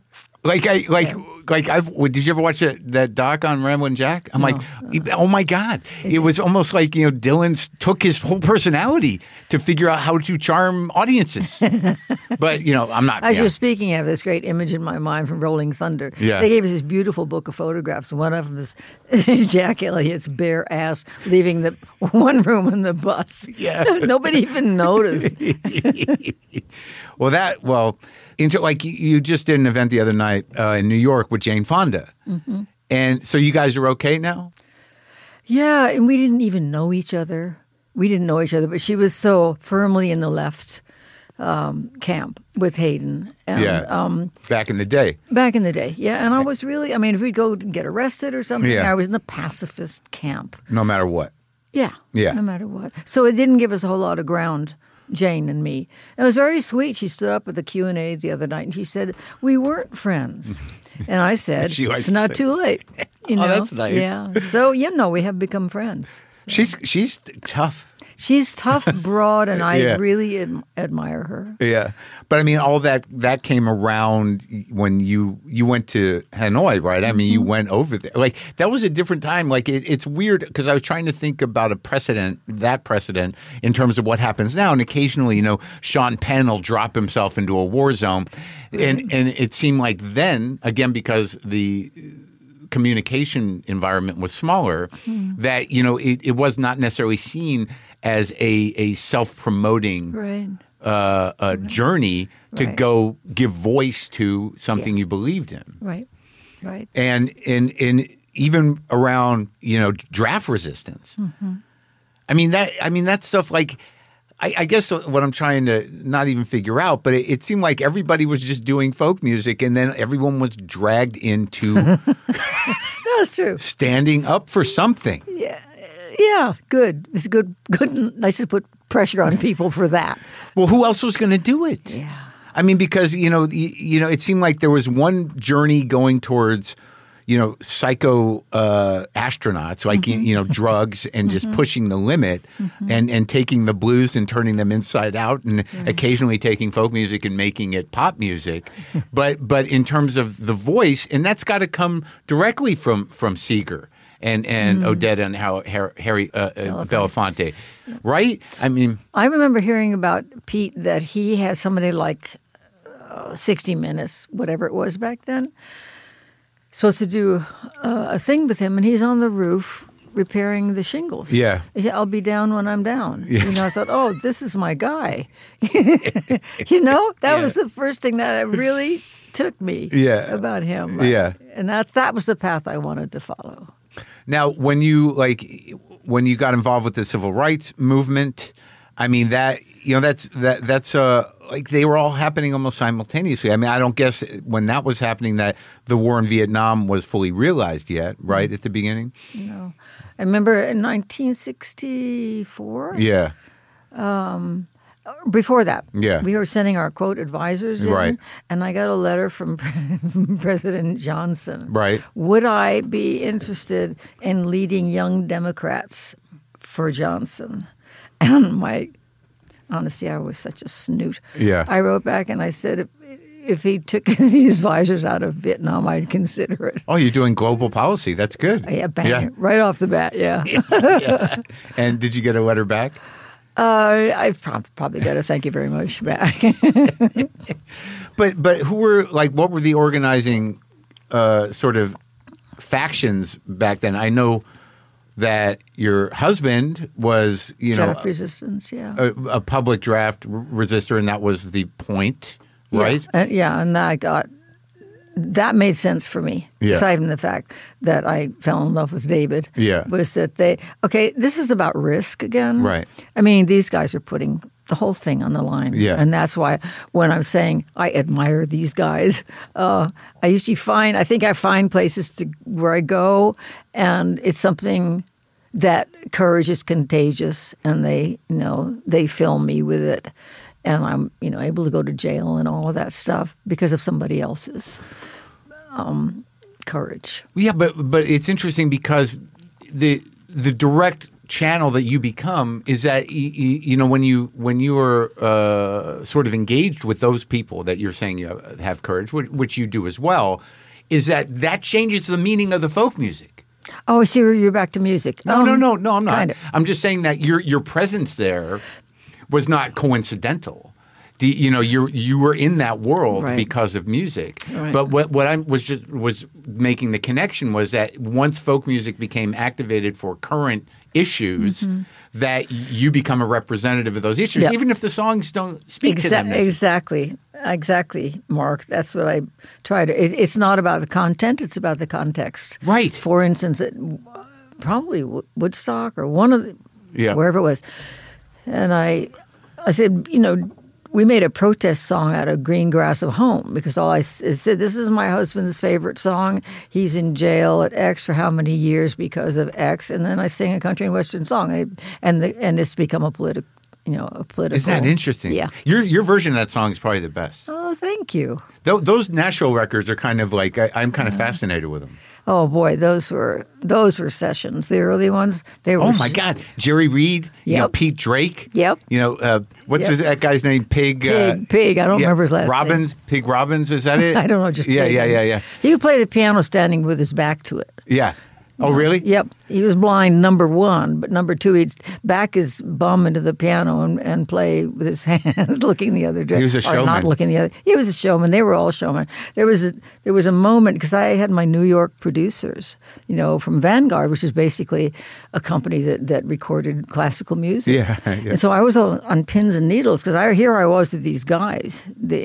Did you ever watch that doc on Ramblin' Jack? I'm oh my God. It was almost like, Dylan took his whole personality to figure out how to charm audiences. But, I'm not. As you're speaking, I have this great image in my mind from Rolling Thunder. Yeah. They gave us this beautiful book of photographs. One of them is Jack Elliott's bare ass leaving the one room on the bus. Yeah. Nobody even noticed. You just did an event the other night in New York with Jane Fonda. Mm-hmm. And so you guys are okay now? Yeah, and we didn't even know each other. But she was so firmly in the left camp with Hayden. And, back in the day. Yeah. And I was really, if we'd go and get arrested or something, I was in the pacifist camp. No matter what. Yeah. No matter what. So it didn't give us a whole lot of ground, Jane and me. It was very sweet. She stood up at the Q&A the other night and she said, we weren't friends. And I said, it's not too late. You know? Oh, that's nice. Yeah. So, we have become friends. So. She's tough. She's tough, broad, and I really admire her. Yeah. But all that came around when you went to Hanoi, right? You went over there. Like, that was a different time. Like, it's weird because I was trying to think about that precedent in terms of what happens now. And occasionally, Sean Penn will drop himself into a war zone. And it seemed like then, again, because the communication environment was smaller, that, it was not necessarily seen as a self-promoting journey to go give voice to something you believed in. Right. And even around, draft resistance. That stuff, like, I guess what I'm trying to not even figure out, but it seemed like everybody was just doing folk music and then everyone was dragged into That's true. Standing up for something. Yeah, good. It's good. Nice to put pressure on people for that. Well, who else was going to do it? Yeah. Because it seemed like there was one journey going towards, psycho astronauts, like drugs and just pushing the limit, and taking the blues and turning them inside out, and occasionally taking folk music and making it pop music. But in terms of the voice, and that's got to come directly from Seeger. And Odetta and Harry Belafonte, right? I remember hearing about Pete that he had somebody like 60 Minutes, whatever it was back then, supposed to do a thing with him, and he's on the roof repairing the shingles. Yeah. He said, I'll be down when I'm down. Yeah. I thought, this is my guy. That was the first thing that really took me about him. And that was the path I wanted to follow. Now, when you got involved with the civil rights movement, that's like they were all happening almost simultaneously. I don't guess when that was happening that the war in Vietnam was fully realized yet, right, at the beginning? No. I remember in 1964. Yeah. Before that, yeah, we were sending our quote advisors in, right, and I got a letter from President Johnson. Right. Would I be interested in leading Young Democrats for Johnson? And honestly, I was such a snoot. Yeah. I wrote back and I said, if he took these advisors out of Vietnam, I'd consider it. Oh, you're doing global policy. That's good. Yeah, bang. Yeah. Right off the bat, yeah. Yeah. And did you get a letter back? I probably got a thank you very much back. But who were, what were the organizing sort of factions back then? I know that your husband was, draft resistance, yeah. A public draft resistor, and that was the point, right? And that made sense for me, aside from the fact that I fell in love with David, was that this is about risk again. Right. These guys are putting the whole thing on the line. Yeah. And that's why when I'm saying I admire these guys, I usually I find places where I go, and it's something that courage is contagious, and they film me with it. And I'm, able to go to jail and all of that stuff because of somebody else's courage. Yeah, but it's interesting because the direct channel that you become is that when you are sort of engaged with those people that you're saying you have courage, which you do as well, is that changes the meaning of the folk music. Oh, I see. You're back to music. No, I'm not. Kind of. I'm just saying that your presence there was not coincidental. You were in that world because of music. Right. But what I was making the connection was that once folk music became activated for current issues, that you become a representative of those issues, even if the songs don't speak to them. Exactly, Mark. That's what I try to. It's not about the content; it's about the context. Right. For instance, probably Woodstock or one of the, wherever it was. And I said, we made a protest song out of Green Grass of Home because I said, this is my husband's favorite song. He's in jail at X for how many years because of X. And then I sing a country and western song, and it's become a political. Isn't that interesting? Yeah. Your version of that song is probably the best. Oh, thank you. Those Nashville records are kind of like I'm kind of fascinated with them. Oh boy, those were sessions. The early ones. They were. Oh my God, Jerry Reed. Pete Drake. Yep. What's that guy's name? Pig. Pig. I don't remember his last name. Pig Robbins. Is that it? I don't know. Just yeah. He would play the piano standing with his back to it. Yeah. Oh, really? Yep. He was blind, number one, but number two, he'd back his bum into the piano and play with his hands, looking the other direction. He was a showman. Or not looking the other. He was a showman. They were all showmen. There was a moment, because I had my New York producers, from Vanguard, which is basically a company that recorded classical music. Yeah. And so I was on pins and needles, because here I was with these guys.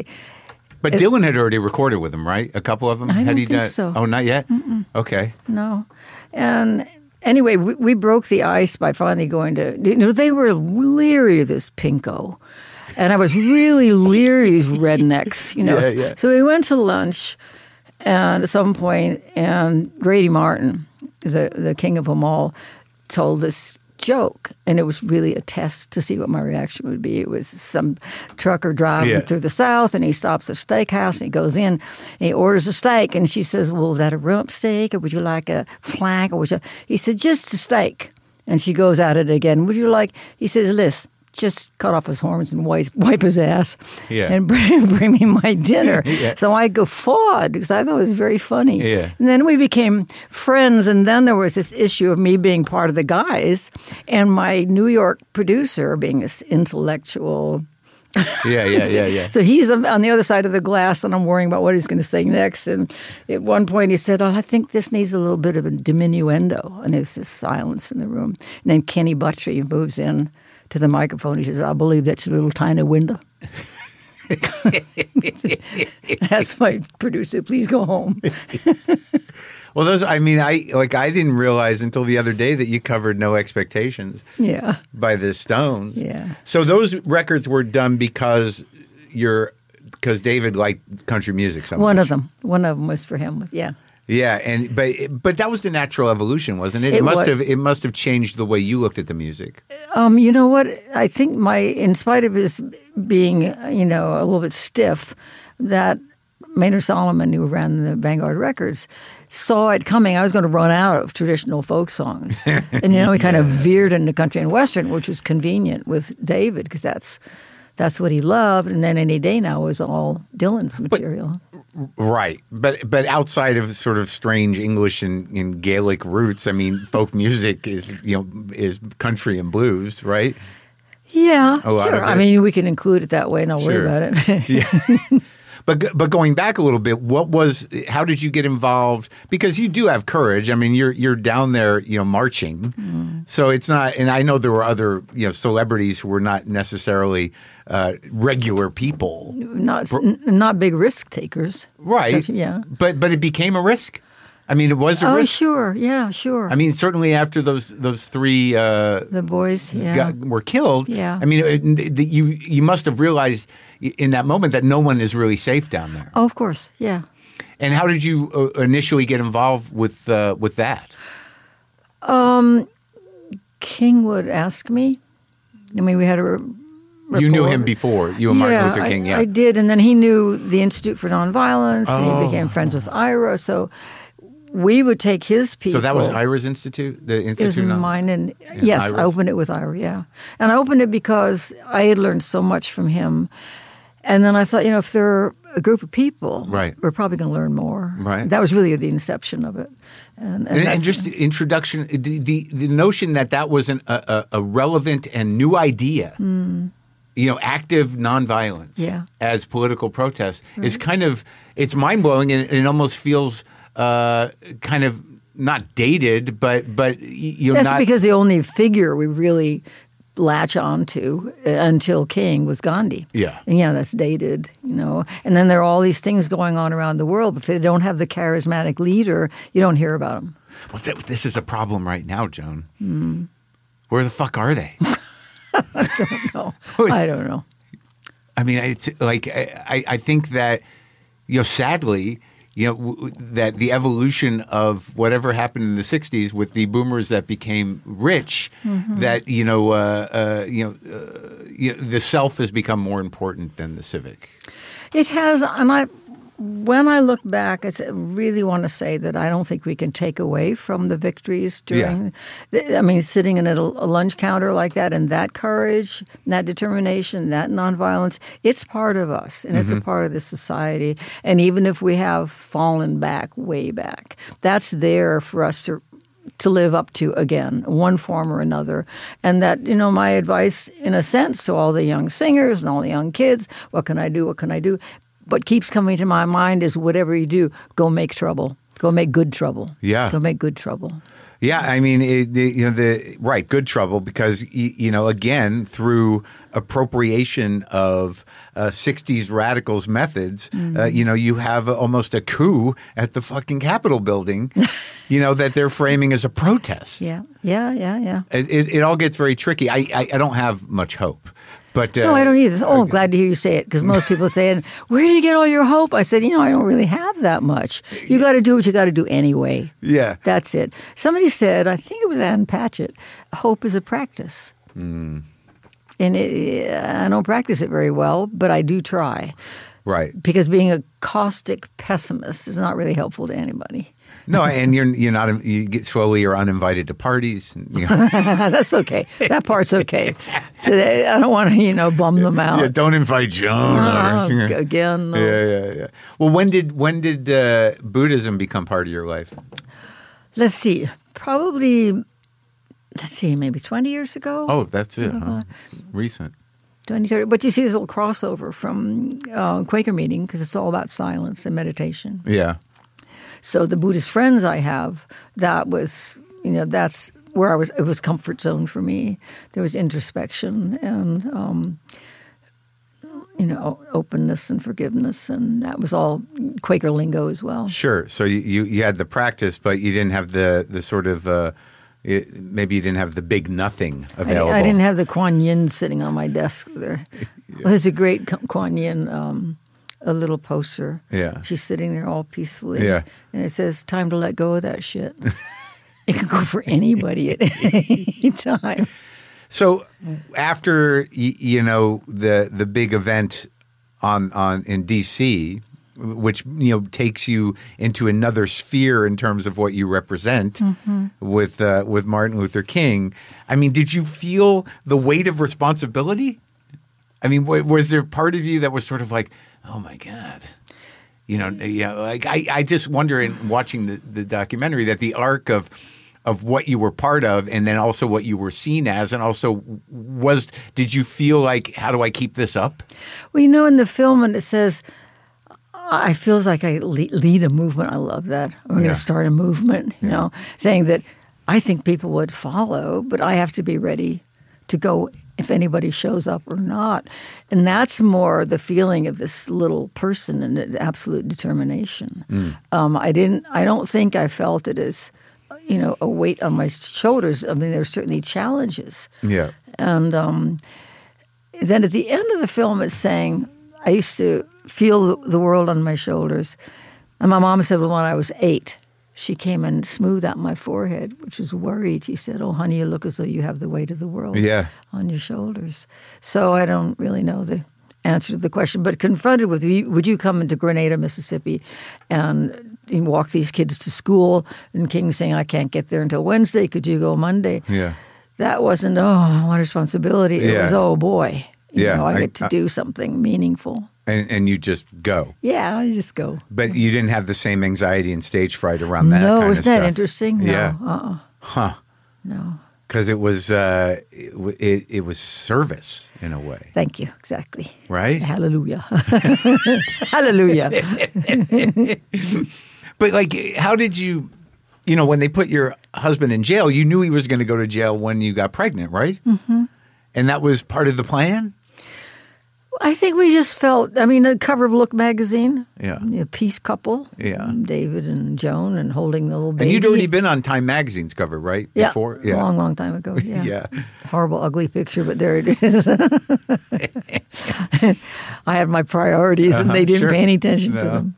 But Dylan had already recorded with him, right? A couple of them? I don't think so. Oh, not yet? Mm-mm. Okay. No. And anyway, we broke the ice by finally going to, they were leery of this Pinko. And I was really leery of rednecks, Yeah. So we went to lunch and at some point, and Grady Martin, the king of them all, told this joke, and it was really a test to see what my reaction would be. It was some trucker driving through the South, and he stops at a steakhouse, and he goes in, and he orders a steak, and she says, well, is that a rump steak, or would you like a flank, or he said, just a steak. And she goes at it again. Would you like, he says, listen, just cut off his horns and wipe his ass and bring me my dinner. So I guffawed because I thought it was very funny. Yeah. And then we became friends, and then there was this issue of me being part of the guys and my New York producer being this intellectual. Yeah. So he's on the other side of the glass, and I'm worrying about what he's going to say next. And at one point he said, I think this needs a little bit of a diminuendo. And there's this silence in the room. And then Kenny Buttrey moves in to the microphone. He says, I believe that's a little tiny window. That's my producer. Please go home. Well, I didn't realize until the other day that you covered No Expectations by the Stones. Yeah. So those records were done because David liked country music so much. One of them was for him. Yeah. Yeah, but that was the natural evolution, wasn't it? It must have changed the way you looked at the music. You know what? I think in spite of his being, a little bit stiff, that Maynard Solomon, who ran the Vanguard Records, saw it coming. I was going to run out of traditional folk songs, and we kind of veered into country and western, which was convenient with David because that's what he loved. And then Any Day Now was all Dylan's material. Right. But outside of sort of strange English and Gaelic roots, folk music is country and blues, right? Yeah, sure. We can include it that way, and I'll worry about it. Yeah. But going back a little bit, how did you get involved? Because you do have courage. You're down there, marching. Mm. So it's not, and I know there were other, celebrities who were not necessarily regular people. Not big risk takers. Right. Yeah. But it became a risk. It was a risk. Oh, sure. Yeah, sure. Certainly after those three the boys were killed. Yeah. You must have realized in that moment that no one is really safe down there. Oh, of course. Yeah. And how did you initially get involved with that? King would ask me. We had a rapport. You knew him before, you and Martin Luther King, I did, and then he knew the Institute for Nonviolence. He became friends with Ira, so we would take his people. So that was Ira's institute? The Institute? It was mine, and yes, Ira's? I opened it with Ira, yeah. And I opened it because I had learned so much from him. And then I thought, if they're a group of people, we're probably going to learn more. Right. That was really the inception of it. And just the introduction, the notion that was a relevant and new idea, active nonviolence as political protest is kind of, it's mind-blowing, and it almost feels kind of not dated, but that's because the only figure we really latch on to until King was Gandhi. Yeah. And that's dated, And then there are all these things going on around the world, but if they don't have the charismatic leader, you don't hear about them. Well, this is a problem right now, Joan. Where the fuck are they? I don't know. I don't know. I mean, it's like I think that, sadly, that the evolution of whatever happened in the 60s with the boomers that became rich, that, the self has become more important than the civic. It has, and when I look back, I really want to say that I don't think we can take away from the victories during, sitting in a lunch counter like that, and that courage, that determination, that nonviolence, it's part of us, and it's a part of this society. And even if we have fallen back, way back, that's there for us to live up to again, one form or another. And that, my advice, in a sense, to all the young singers and all the young kids, what can I do? What can I do? What keeps coming to my mind is whatever you do, go make trouble. Go make good trouble. Yeah. Go make good trouble. Yeah, I mean, good trouble, because, again, through appropriation of 60s radicals' methods, you have almost a coup at the fucking Capitol building, that they're framing as a protest. Yeah. It all gets very tricky. I don't have much hope. But, no, I don't either. I'm glad to hear you say it, because most people say, where do you get all your hope? I said, I don't really have that much. You got to do what you got to do anyway. Yeah. That's it. Somebody said, I think it was Ann Patchett, hope is a practice. And I don't practice it very well, but I do try. Right. Because being a caustic pessimist is not really helpful to anybody. No, and you get slowly you're uninvited to parties. And, That's okay. That part's okay. So I don't want to, bum them out. Yeah, don't invite Joan. Again. No. Yeah. Well, when did Buddhism become part of your life? Let's see. Probably, maybe 20 years ago. Oh, that's it. Huh? Recent. 20, 30. But you see this little crossover from Quaker meeting, because it's all about silence and meditation. Yeah. So the Buddhist friends I have, that was, that's where I was. It was comfort zone for me. There was introspection and, openness and forgiveness, and that was all Quaker lingo as well. Sure. So you had the practice, but you didn't have the sort of maybe you didn't have the big nothing available. I didn't have the Kuan Yin sitting on my desk there. Yeah. Well, there's a great Kuan Yin. A little poster. Yeah. She's sitting there all peacefully. Yeah. And it says, time to let go of that shit. It can go for anybody at any time. So after, the big event in D.C., which, takes you into another sphere in terms of what you represent with Martin Luther King, I mean, did you feel the weight of responsibility? I mean, was there part of you that was sort of like, oh my God, I just wonder in watching the documentary that the arc of what you were part of, and then also what you were seen as, and also did you feel like, how do I keep this up? Well, in the film, and it says, I feel like I lead a movement. I love that. I'm going to start a movement, saying that I think people would follow, but I have to be ready to go if anybody shows up or not. And that's more the feeling of this little person and absolute determination. I don't think I felt it as, a weight on my shoulders. I mean, there were certainly challenges. Yeah. And then at the end of the film, it's saying, I used to feel the world on my shoulders. And my mom said, well, when I was 8, she came and smoothed out my forehead, which was worried. She said, oh, honey, you look as though you have the weight of the world on your shoulders. So I don't really know the answer to the question. But confronted with, would you come into Grenada, Mississippi, and walk these kids to school? And King saying, I can't get there until Wednesday. Could you go Monday? Yeah. That wasn't, what responsibility. It was, oh, boy. I get to do something meaningful. And you just go. Yeah, I just go. But you didn't have the same anxiety and stage fright around that kind of stuff. No, isn't that interesting? No. Yeah. Huh. No. Because it was it was service in a way. Thank you. Exactly. Right? Hallelujah. Hallelujah. But how did you, when they put your husband in jail, you knew he was going to go to jail when you got pregnant, right? Mm-hmm. And that was part of the plan? I think we just felt, the cover of Look magazine. Yeah. A peace couple. Yeah. David and Joan and holding the little baby. And you'd already been on Time magazine's cover, right? Yeah. Before? Yeah. Long time ago. Yeah. Yeah. Horrible, ugly picture, but there it is. I had my priorities and they didn't pay any attention to them.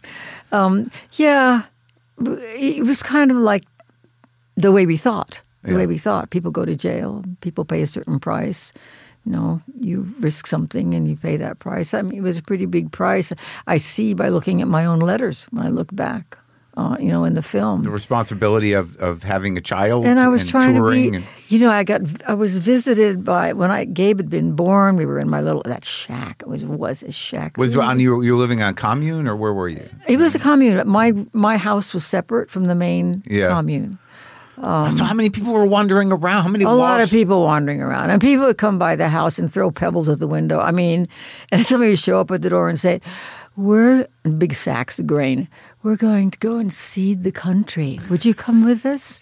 It was kind of like the way we thought. The way we thought. People go to jail. People pay a certain price. You risk something and you pay that price. It was a pretty big price. I see by looking at my own letters when I look back, in the film. The responsibility of having a child and I was trying touring to be, I was visited by, Gabe had been born, we were in that shack. It was a shack. You were living on a commune or where were you? It was a commune. My house was separate from the main commune. So how many people were wandering around? A lot of people wandering around. And people would come by the house and throw pebbles at the window. And somebody would show up at the door and say, we're in big sacks of grain. We're going to go and seed the country. Would you come with us?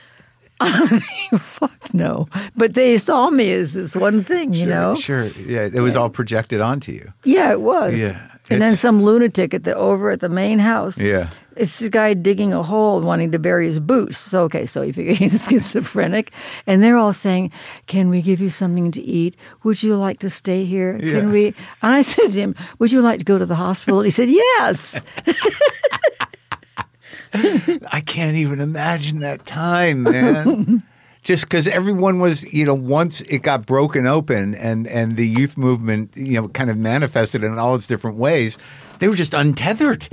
Fuck no. But they saw me as this one thing, Sure. Yeah, it was all projected onto you. Yeah, it was. Yeah. And then some lunatic over at the main house. Yeah. It's this guy digging a hole wanting to bury his boots. So you figure he's schizophrenic. And they're all saying, can we give you something to eat? Would you like to stay here? Yeah. Can we? And I said to him, would you like to go to the hospital? He said, yes. I can't even imagine that time, man. Just because everyone was, once it got broken open and the youth movement, kind of manifested in all its different ways, they were just untethered.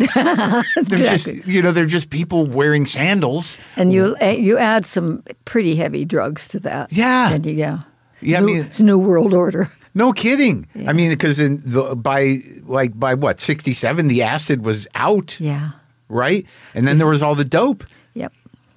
They're just people wearing sandals. And you add some pretty heavy drugs to that. Yeah. And it's a new world order. No kidding. Yeah. Because by what, 67, the acid was out. Yeah. Right? And then there was all the dope. Yep.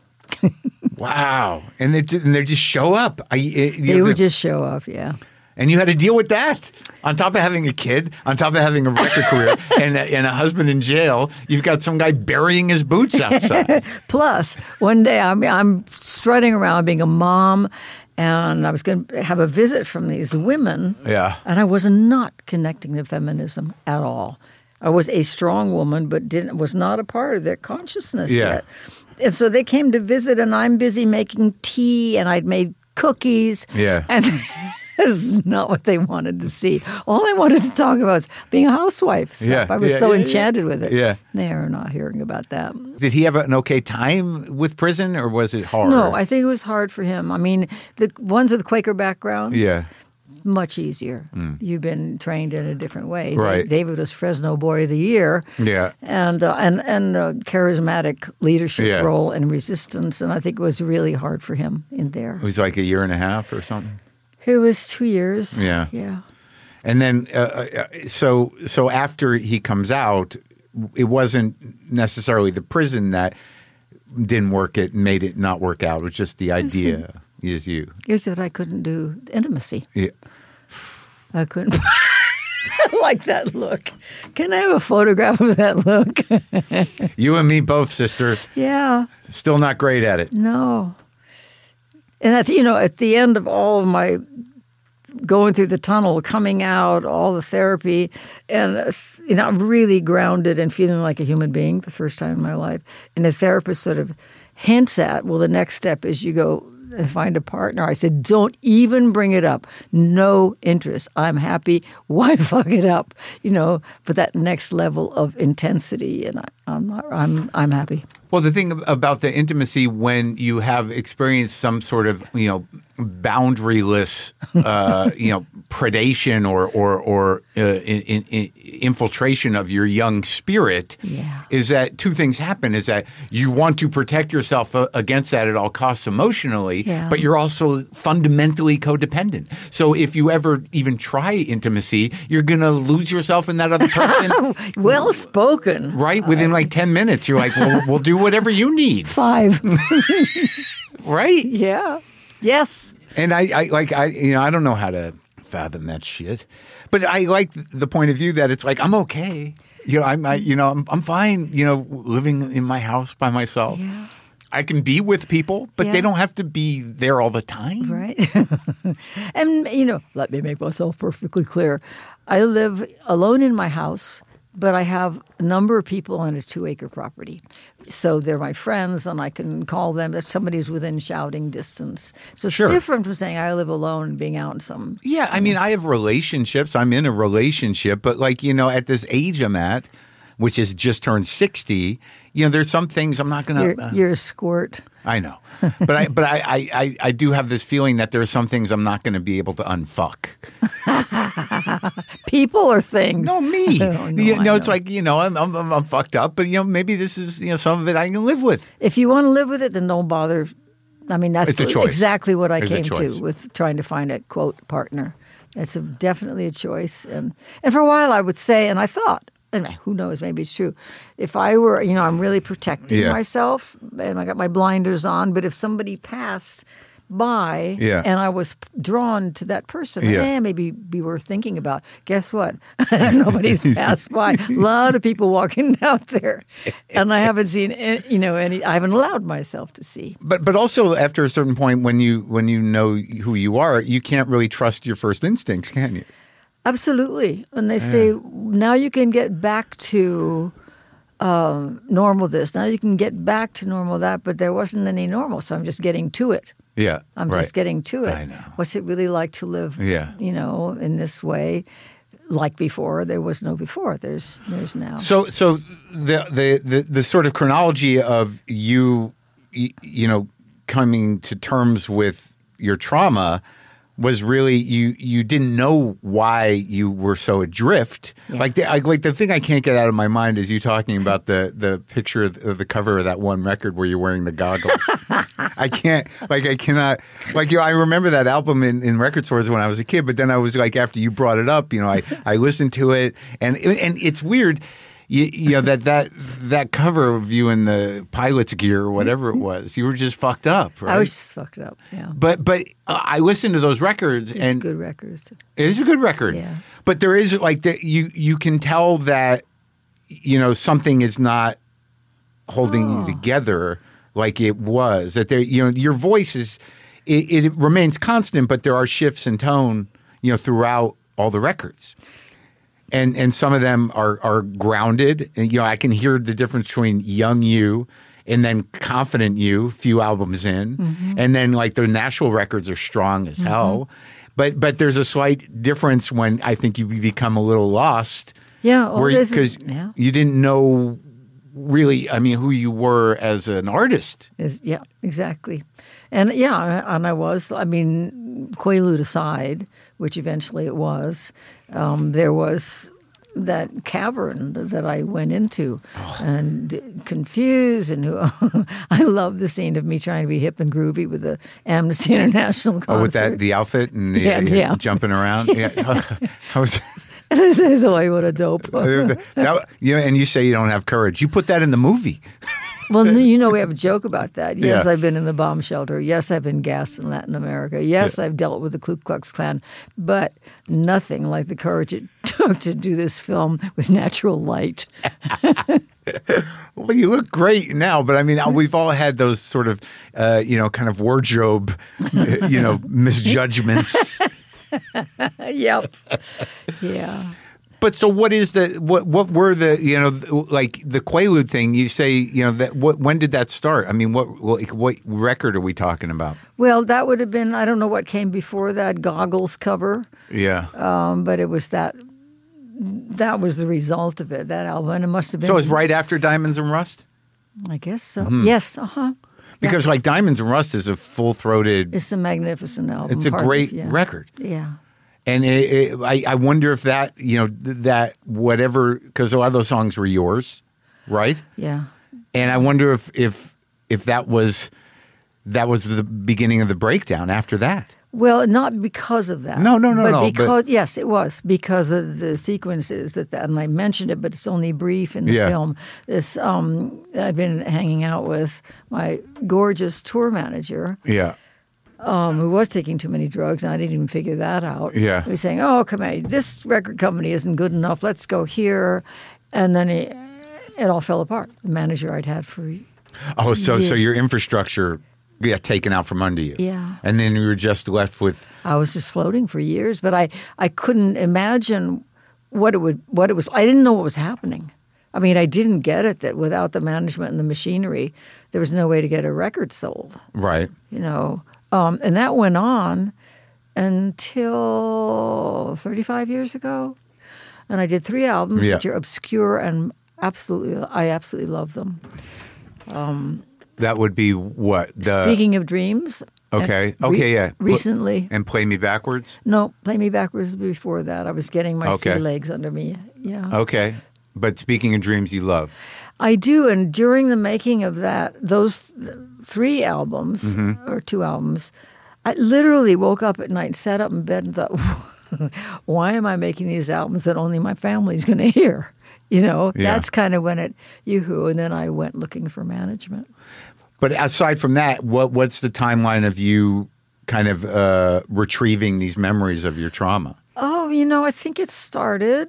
Wow. And they just show up. They would just show up, yeah. And you had to deal with that. On top of having a kid, on top of having a record career, and a husband in jail, you've got some guy burying his boots outside. Plus, one day I'm strutting around being a mom, and I was going to have a visit from these women. Yeah. And I was not connecting to feminism at all. I was a strong woman, but was not a part of their consciousness yet. And so they came to visit, and I'm busy making tea, and I'd made cookies. Yeah. And this is not what they wanted to see. All I wanted to talk about was being a housewife stuff. Yeah. I was so enchanted with it. Yeah. They are not hearing about that. Did he have an okay time with prison, or was it hard? No, I think it was hard for him. The ones with Quaker backgrounds. Yeah. Much easier. You've been trained in a different way. Right. David was Fresno Boy of the Year. Yeah. And charismatic leadership role and resistance. And I think it was really hard for him in there. It was like a year and a half or something? It was 2 years. Yeah. Yeah. And then, so after he comes out, it wasn't necessarily the prison that didn't work it and made it not work out. It was just the idea is you. It was that I couldn't do intimacy. Yeah. I couldn't. I like that look. Can I have a photograph of that look? You and me both, sister. Yeah. Still not great at it. No. And at the end of all of my going through the tunnel, coming out, all the therapy, and I'm really grounded and feeling like a human being the first time in my life. And the therapist sort of hints at, well, the next step is you go and find a partner. I said, don't even bring it up. No interest. I'm happy. Why fuck it up? But that next level of intensity, and I'm happy. Well, the thing about the intimacy, when you have experienced some sort of, boundaryless, predation or infiltration of your young spirit, is that two things happen. Is that you want to protect yourself against that at all costs emotionally, but you're also fundamentally codependent. So if you ever even try intimacy, you're going to lose yourself in that other person. Well spoken. Right? Within like 10 minutes, you're like, well, we'll do whatever you need. 5. Right? Yeah. Yes. And I don't know how to fathom that shit, but I like the point of view that it's like, I'm okay. I'm fine, living in my house by myself. Yeah. I can be with people, but they don't have to be there all the time. Right. And, let me make myself perfectly clear. I live alone in my house, but I have a number of people on a 2-acre property. So they're my friends, and I can call them if somebody's within shouting distance. So it's different from saying I live alone and being out in some... Yeah, I mean, I have relationships. I'm in a relationship, but at this age I'm at, which is just turned 60, there's some things I'm not going to... You're a squirt. I know. But I do have this feeling that there are some things I'm not going to be able to unfuck. People or things? No, me. It's like, I'm fucked up, but, maybe this is, some of it I can live with. If you want to live with it, then don't bother. I mean, that's exactly what I came to with trying to find a, quote, partner. It's definitely a choice. And for a while I would say, and I thought, and who knows, maybe it's true. If I were, I'm really protecting myself and I got my blinders on, but if somebody passed by and I was drawn to that person, maybe be worth thinking about. Guess what? Nobody's passed by. A lot of people walking out there, and I haven't seen any. I haven't allowed myself to see. But also after a certain point, when you know who you are, you can't really trust your first instincts, can you? Absolutely. And they say, now you can get back to normal this. Now you can get back to normal that, but there wasn't any normal, so I'm just getting to it. Yeah, I'm just getting to it. I know. What's it really like to live, in this way? Like before, there was no before. There's now. So the sort of chronology of you coming to terms with your trauma was really you didn't know why you were so adrift. Yeah. Like the thing I can't get out of my mind is you talking about the picture of the cover of that one record where you're wearing the goggles. I cannot. I remember that album in record stores when I was a kid, but then I was like, after you brought it up, I listened to it, and it's weird. That cover of you in the pilot's gear or whatever it was, you were just fucked up, right? I was just fucked up, yeah. But I listened to those records, and good records. It is a good record, yeah. But there is you can tell that something is not holding you together like it was. That your voice is it remains constant, but there are shifts in tone throughout all the records. And some of them are grounded. And, I can hear the difference between young you and then confident you, few albums in. Mm-hmm. And then the Nashville records are strong as hell. But there's a slight difference when I think you become a little lost. Yeah. Because you didn't know really, who you were as an artist. Yeah, exactly. And I was, Quaalude aside, which eventually it was, there was that cavern that I went into and confused. And I love the scene of me trying to be hip and groovy with the Amnesty International concert. Oh, with the outfit and the jumping around? Yeah. This is what a dope. And you say you don't have courage. You put that in the movie. Well, we have a joke about that. Yes, I've been in the bomb shelter. Yes, I've been gassed in Latin America. Yes, I've dealt with the Ku Klux Klan. But nothing like the courage it took to do this film with natural light. Well, you look great now, but we've all had those sort of, kind of wardrobe, misjudgments. Yep. Yeah. But so what is what were the the Quaalude thing? You say when did that start? What record are we talking about? Well, that would have been, I don't know what came before that, Goggles cover. Yeah. But it was that was the result of it. That album, and it must have been. So it's right after Diamonds and Rust? I guess so. Mm-hmm. Yes. Because Diamonds and Rust is a full-throated. It's a magnificent album. It's a great record. Yeah. And I wonder if that, that whatever, because a lot of those songs were yours, right? Yeah. And I wonder if that was the beginning of the breakdown after that. Well, not because of that. No. But because, yes, it was because of the sequences and I mentioned it, but it's only brief in the film. This, I've been hanging out with my gorgeous tour manager. Yeah. Who was taking too many drugs, and I didn't even figure that out. Yeah. He was saying, come on, this record company isn't good enough, let's go here. And then it all fell apart. The manager I'd had for Oh, so your infrastructure got taken out from under you. Yeah. And then you were just left with... I was just floating for years, but I couldn't imagine what it was. I didn't know what was happening. I mean, I didn't get it that without the management and the machinery, there was no way to get a record sold. Right. You know, and that went on until 35 years ago. And I did 3 albums, which are obscure and I absolutely love them. That would be what? Speaking of Dreams. Okay. Recently. And Play Me Backwards? No, Play Me Backwards before that. I was getting my sea legs under me. Yeah. Okay. But Speaking of Dreams, you love. I do. And during the making of those 3 albums, or 2 albums, I literally woke up at night, sat up in bed and thought, why am I making these albums that only my family's going to hear? You know, that's kind of when and then I went looking for management. But aside from that, what's the timeline of you kind of retrieving these memories of your trauma? Oh, you know, I think it started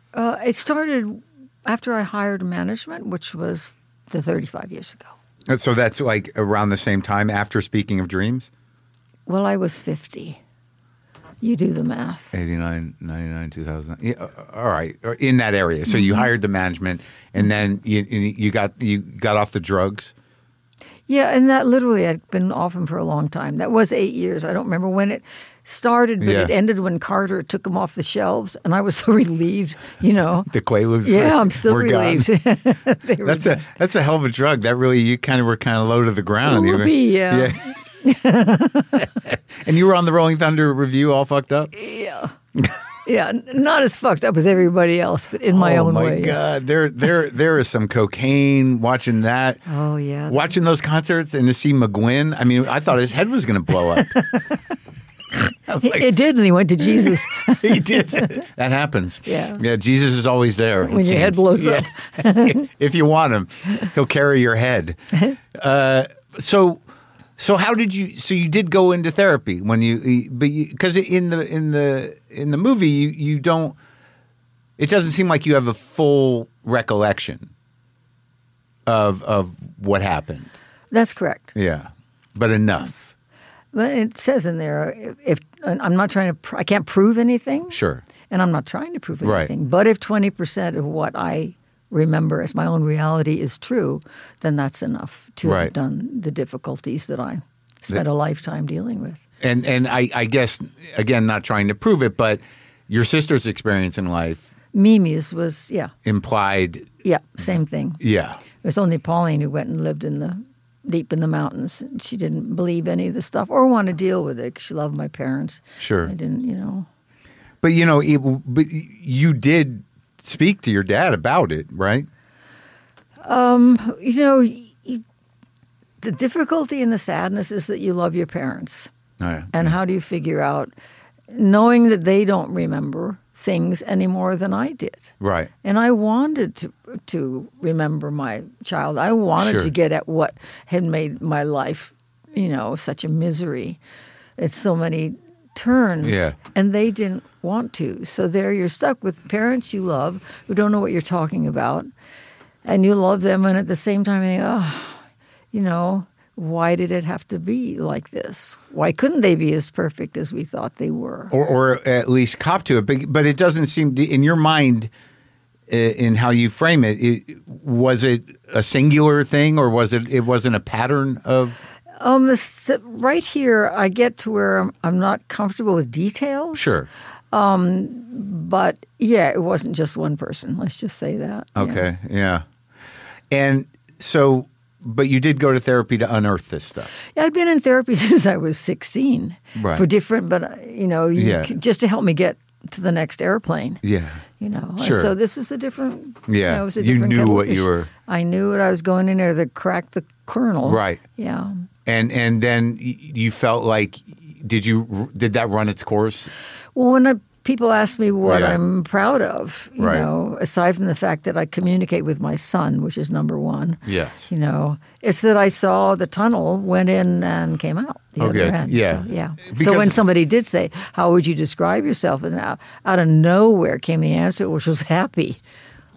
after I hired management, which was 35 years ago. So that's like around the same time after Speaking of Dreams? Well, I was 50. You do the math. 89, 99, 2000. Yeah, all right, in that area. So you hired the management, and then you got off the drugs. Yeah, and that literally I'd been off him for a long time. That was 8 years. I don't remember when it started, but it ended when Carter took them off the shelves, and I was so relieved. You know, the Quaaludes. Yeah, I'm still relieved. That's a hell of a drug. That really you were low to the ground. Yeah. And you were on the Rolling Thunder review all fucked up? Yeah. Yeah, not as fucked up as everybody else, but in my own way. Oh, my God. There is some cocaine watching that. Oh, yeah. Watching those concerts and to see McGuinn. I mean, I thought his head was going to blow up. It did, and he went to Jesus. He did. That happens. Yeah. Yeah, Jesus is always there. When your head blows up. If you want him, he'll carry your head. So how did you? So you did go into therapy when because in the movie you don't. It doesn't seem like you have a full recollection of what happened. That's correct. Yeah, but enough. But it says in there, if I'm not trying to, I can't prove anything. Sure. And I'm not trying to prove anything. Right. But if 20% of what I remember as my own reality is true, then that's enough to have done the difficulties that I spent a lifetime dealing with. And I guess, again, not trying to prove it, but your sister's experience in life. Mimi's was, implied. Yeah, same thing. Yeah. It was only Pauline who went and lived deep in the mountains. She didn't believe any of the stuff or want to deal with it because she loved my parents. Sure. I didn't, you know. But, but you did speak to your dad about it, right? The difficulty and the sadness is that you love your parents. Oh, yeah. And how do you figure out, knowing that they don't remember things any more than I did. Right. And I wanted to remember my child. I wanted to get at what had made my life, such a misery. It's so many turns. Yeah. And they didn't want to. So there you're stuck with parents you love who don't know what you're talking about. And you love them, and at the same time you think, why did it have to be like this? Why couldn't they be as perfect as we thought they were? Or at least cop to it. But it doesn't seem, in your mind, in how you frame it, was it a singular thing, or it wasn't a pattern of? Right here, I get to where I'm not comfortable with details. Sure. But yeah, it wasn't just one person. Let's just say that. Okay. Yeah. And so. But you did go to therapy to unearth this stuff. Yeah, I'd been in therapy since I was 16 for different, but just to help me get to the next airplane. Yeah, Sure. And so this was a different. Yeah, it was a different you knew what you were. I knew what I was going in there to crack the kernel. Right. Yeah. And then you felt like did that run its course? Well, when people ask me what I'm proud of, you right. know, aside from the fact that I communicate with my son, which is number one. Yes. It's that I saw the tunnel, went in and came out the other end. Yeah. So, yeah. So when somebody did say, how would you describe yourself? And out of nowhere came the answer, which was happy.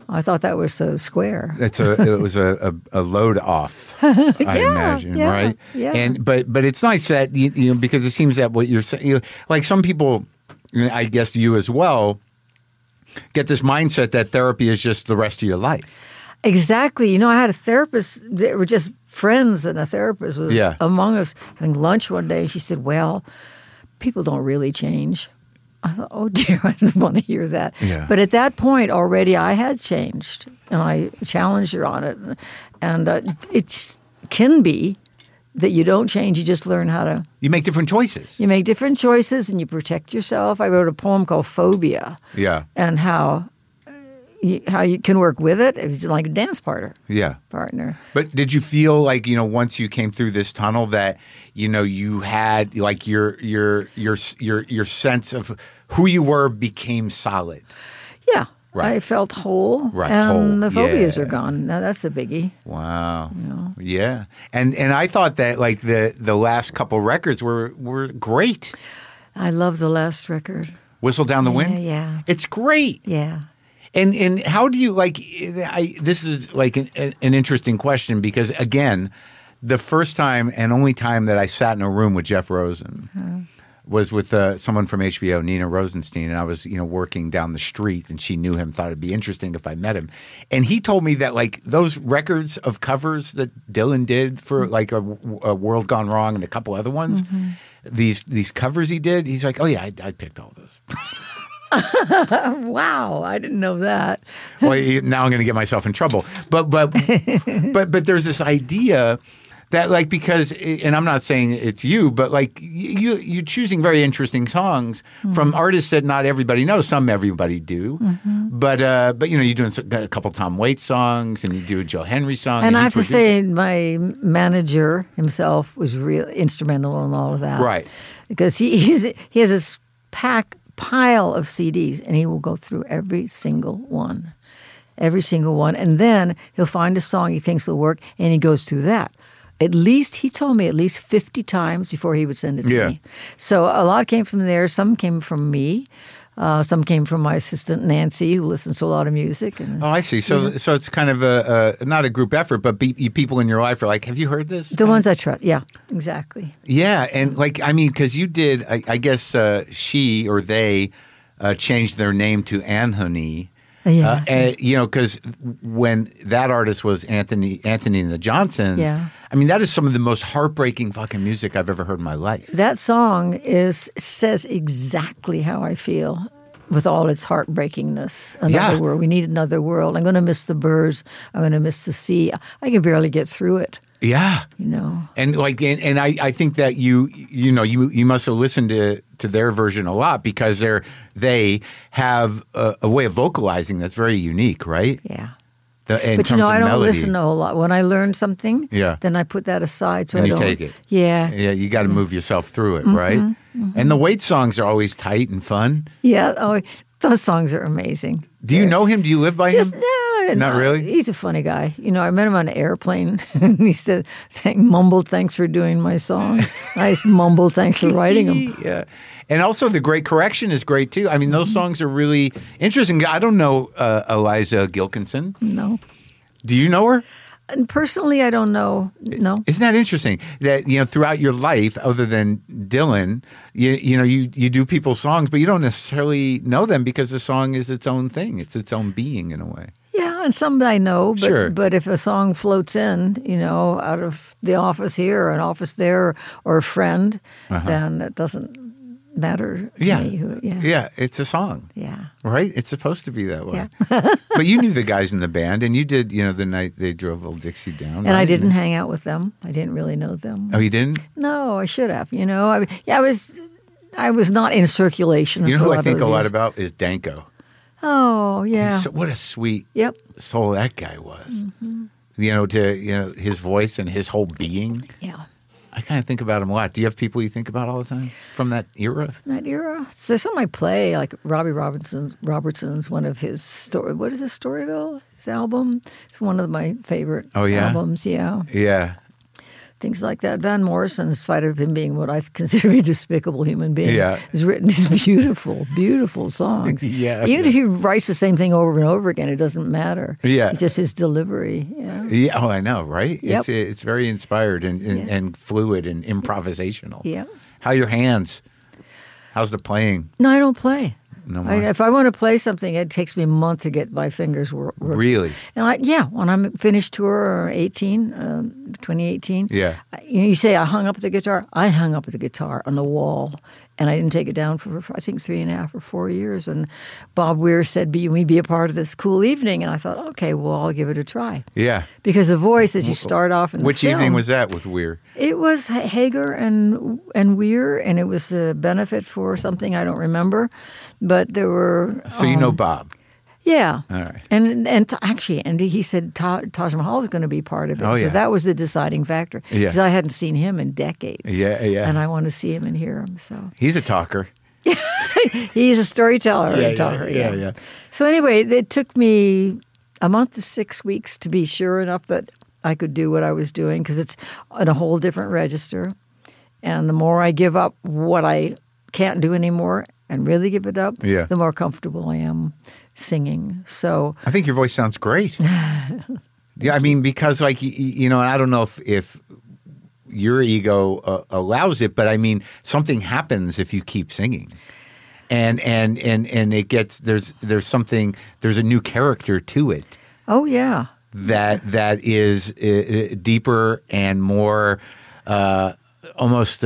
I thought that was so square. It was a load off, I imagine, right? Yeah. But it's nice that you know, because it seems that what you're saying, like some people, I guess you as well, get this mindset that therapy is just the rest of your life. Exactly. You know, I had a therapist. They were just friends, and a therapist was among us having lunch one day. And she said, "Well, people don't really change." I thought, oh, dear, I didn't want to hear that. Yeah. But at that point already I had changed, and I challenged her on it. And it can be that you don't change. You just learn how to... You make different choices. You make different choices, and you protect yourself. I wrote a poem called Phobia. Yeah. And how you can work with it. It's like a dance partner. Yeah. Partner. But did you feel like, you know, once you came through this tunnel that, you know, you had like your sense of who you were became solid? Yeah. Right. I felt whole. Right. And the phobias are gone. Now that's a biggie. Wow. You know? Yeah. And I thought that like the last couple records were great. I love the last record. Whistle Down the Wind? Yeah. It's great. Yeah. And how do you like? This is like an interesting question because again, the first time and only time that I sat in a room with Jeff Rosen was with someone from HBO, Nina Rosenstein, and I was working down the street, and she knew him, thought it'd be interesting if I met him, and he told me that like those records of covers that Dylan did for like a World Gone Wrong and a couple other ones, these covers he did, he's like, oh yeah, I picked all those. Wow, I didn't know that. Well, now I'm going to get myself in trouble. But there's this idea that like because, and I'm not saying it's you, but like you're choosing very interesting songs from artists that not everybody knows. Some everybody do, but you're doing a couple Tom Waits songs and you do a Joe Henry song. And I have to say, my manager himself was real instrumental in all of that, right? Because he has this pile of CDs, and he will go through every single one, and then he'll find a song he thinks will work, and he goes through that. He told me at least 50 times before he would send it to me. So a lot came from there. Some came from me. Some came from my assistant, Nancy, who listens to a lot of music. And, I see. So it's kind of not a group effort, but people in your life are like, have you heard this? The ones I trust. Yeah, exactly. Yeah. And like, I mean, because you did, I guess she or they changed their name to Anthony. Yeah. Because when that artist was Anthony and the Johnsons, I mean, that is some of the most heartbreaking fucking music I've ever heard in my life. That song says exactly how I feel with all its heartbreakingness. Another world. We need another world. I'm going to miss the birds. I'm going to miss the sea. I can barely get through it. Yeah. And like, and I think that you must have listened to their version a lot because they have a way of vocalizing that's very unique, right? Yeah. But I don't listen a whole lot. When I learn something, then I put that aside so and I don't. take it. Yeah. Yeah, you got to move yourself through it, right? And the Waits songs are always tight and fun. Yeah. Oh, those songs are amazing. Do you know him? Do you live by him? No. Not really? He's a funny guy. I met him on an airplane, and he said, mumbled, thanks for doing my songs. I mumbled, thanks for writing them. Yeah. And also The Great Correction is great, too. I mean, those songs are really interesting. I don't know Eliza Gilkinson. No. Do you know her? And personally, I don't know. No. Isn't that interesting that, throughout your life, other than Dylan, you do people's songs, but you don't necessarily know them because the song is its own thing. It's its own being in a way. Yeah, and some I know, but sure. But if a song floats in, out of the office here or an office there or a friend, then it doesn't matter to me. Yeah, it's a song. Yeah. Right? It's supposed to be that way. Yeah. But you knew the guys in the band, and you did, the night they drove Old Dixie down. And right? I didn't hang out with them. I didn't really know them. Oh, you didn't? No, I should have. I was not in circulation. You know who I think a lot about is Danko. Oh, yeah. What a sweet soul that guy was. His voice and his whole being. Yeah. I kind of think about him a lot. Do you have people you think about all the time from that era? So some I play, like Robbie Robertson's one of his story. What is this, Storyville? His album. It's one of my favorite albums. Yeah. Yeah. things like that. Van Morrison, in spite of him being what I consider a despicable human being, has written these beautiful, beautiful songs. Even if he writes the same thing over and over again, it doesn't matter. It's just his delivery. Oh, I know, right? Yep. It's very inspired and fluid and improvisational. Yeah. How are your hands? How's the playing? No, I don't play. No more. If I want to play something, it takes me a month to get my fingers worked. Really? And when I'm finished tour 2018. Yeah. You say I hung up the guitar. I hung up the guitar on the wall, and I didn't take it down for I think 3.5 or 4 years. And Bob Weir said, "We'd be a part of this cool evening," and I thought, okay, well, I'll give it a try. Yeah. Because the voice, as you start off in the Which film, evening was that with Weir? It was Hager and Weir, and it was a benefit for something I don't remember, but there were. So you know Bob. Yeah. All right. And he said Taj Mahal is going to be part of it. Oh, yeah. So that was the deciding factor. Because I hadn't seen him in decades. Yeah. And I want to see him and hear him. So he's a talker. He's a storyteller. Yeah. So anyway, it took me a month to 6 weeks to be sure enough that I could do what I was doing, because it's in a whole different register. And the more I give up what I can't do anymore and really give it up, the more comfortable I am singing. So I think your voice sounds great. Yeah, I mean, because and I don't know if your ego allows it, but I mean, something happens if you keep singing, and it gets there's a new character to it. Oh yeah, that is deeper and more almost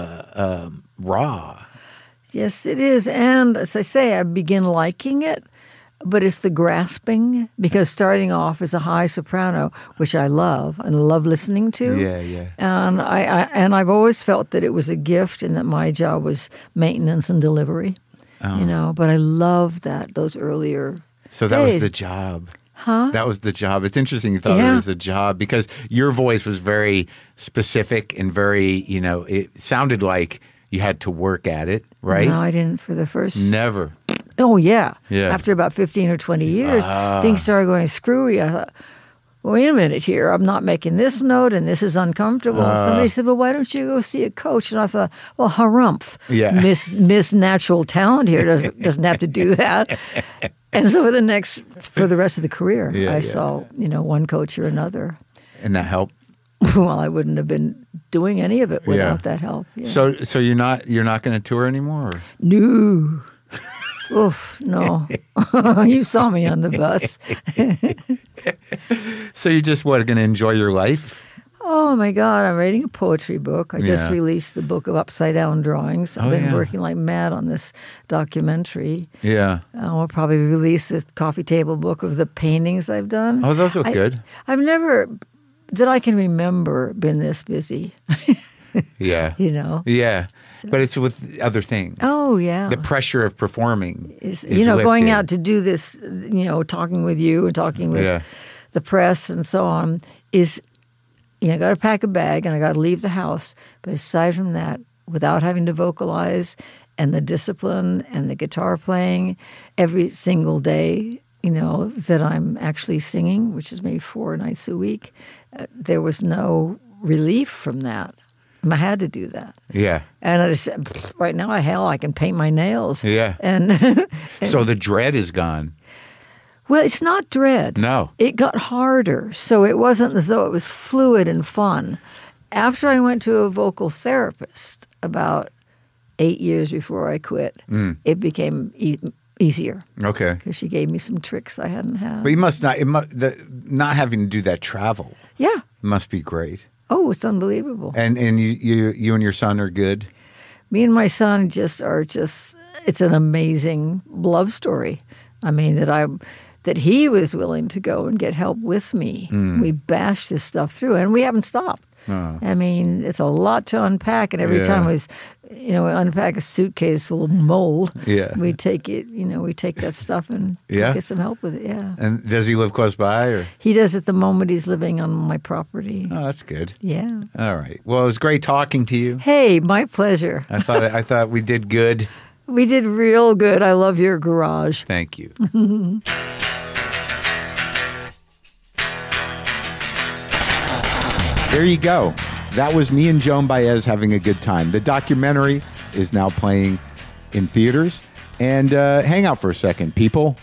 raw. Yes, it is, and as I say, I begin liking it. But it's the grasping, because starting off as a high soprano, which I love and love listening to. Yeah. And I've always felt that it was a gift, and that my job was maintenance and delivery. Oh. But I love those earlier. So that was the job. Huh? That was the job. It's interesting you thought it was a job, because your voice was very specific and very, it sounded like you had to work at it, right? No, I didn't for the first. Never. Oh, yeah. After about 15 or 20 years, things started going screwy. I thought, wait a minute here. I'm not making this note, and this is uncomfortable. And somebody said, well, why don't you go see a coach? And I thought, well, harumph. Yeah. Miss Natural Talent here doesn't have to do that. And so for the rest of the career, I saw, one coach or another. And that helped? Well, I wouldn't have been doing any of it without that help. Yeah. So you're not going to tour anymore? Or? No. Oof, no. You saw me on the bus. So you're just, going to enjoy your life? Oh, my God. I'm writing a poetry book. I just released the book of Upside Down Drawings. I've been working like mad on this documentary. Yeah. I'll probably release this coffee table book of the paintings I've done. Oh, those look good. I've never, that I can remember, been this busy. Yeah. Yeah. But it's with other things. Oh, yeah. The pressure of performing is going out to do this, talking with you and talking with the press and so on is, I got to pack a bag and I got to leave the house. But aside from that, without having to vocalize and the discipline and the guitar playing every single day, that I'm actually singing, which is maybe 4 nights a week, there was no relief from that. I had to do that. Yeah. And I said, right now, I can paint my nails. Yeah. And so the dread is gone. Well, it's not dread. No. It got harder. So it wasn't as though it was fluid and fun. After I went to a vocal therapist about 8 years before I quit, it became easier. Okay. Because she gave me some tricks I hadn't had. But you must not, not having to do that travel. Yeah. Must be great. Oh, it's unbelievable. And you and your son are good? Me and my son are just, it's an amazing love story. I mean, that he was willing to go and get help with me. We bashed this stuff through, and we haven't stopped. Oh. I mean, it's a lot to unpack, and every time we unpack a suitcase full of mold, we take it, we take that stuff and get some help with it, And does he live close by? Or? He does at the moment. He's living on my property. Oh, that's good. Yeah. All right. Well, it was great talking to you. Hey, my pleasure. I thought we did good. We did real good. I love your garage. Thank you. There you go. that was me and Joan Baez having a good time. The documentary is now playing in theaters. And hang out for a second, people.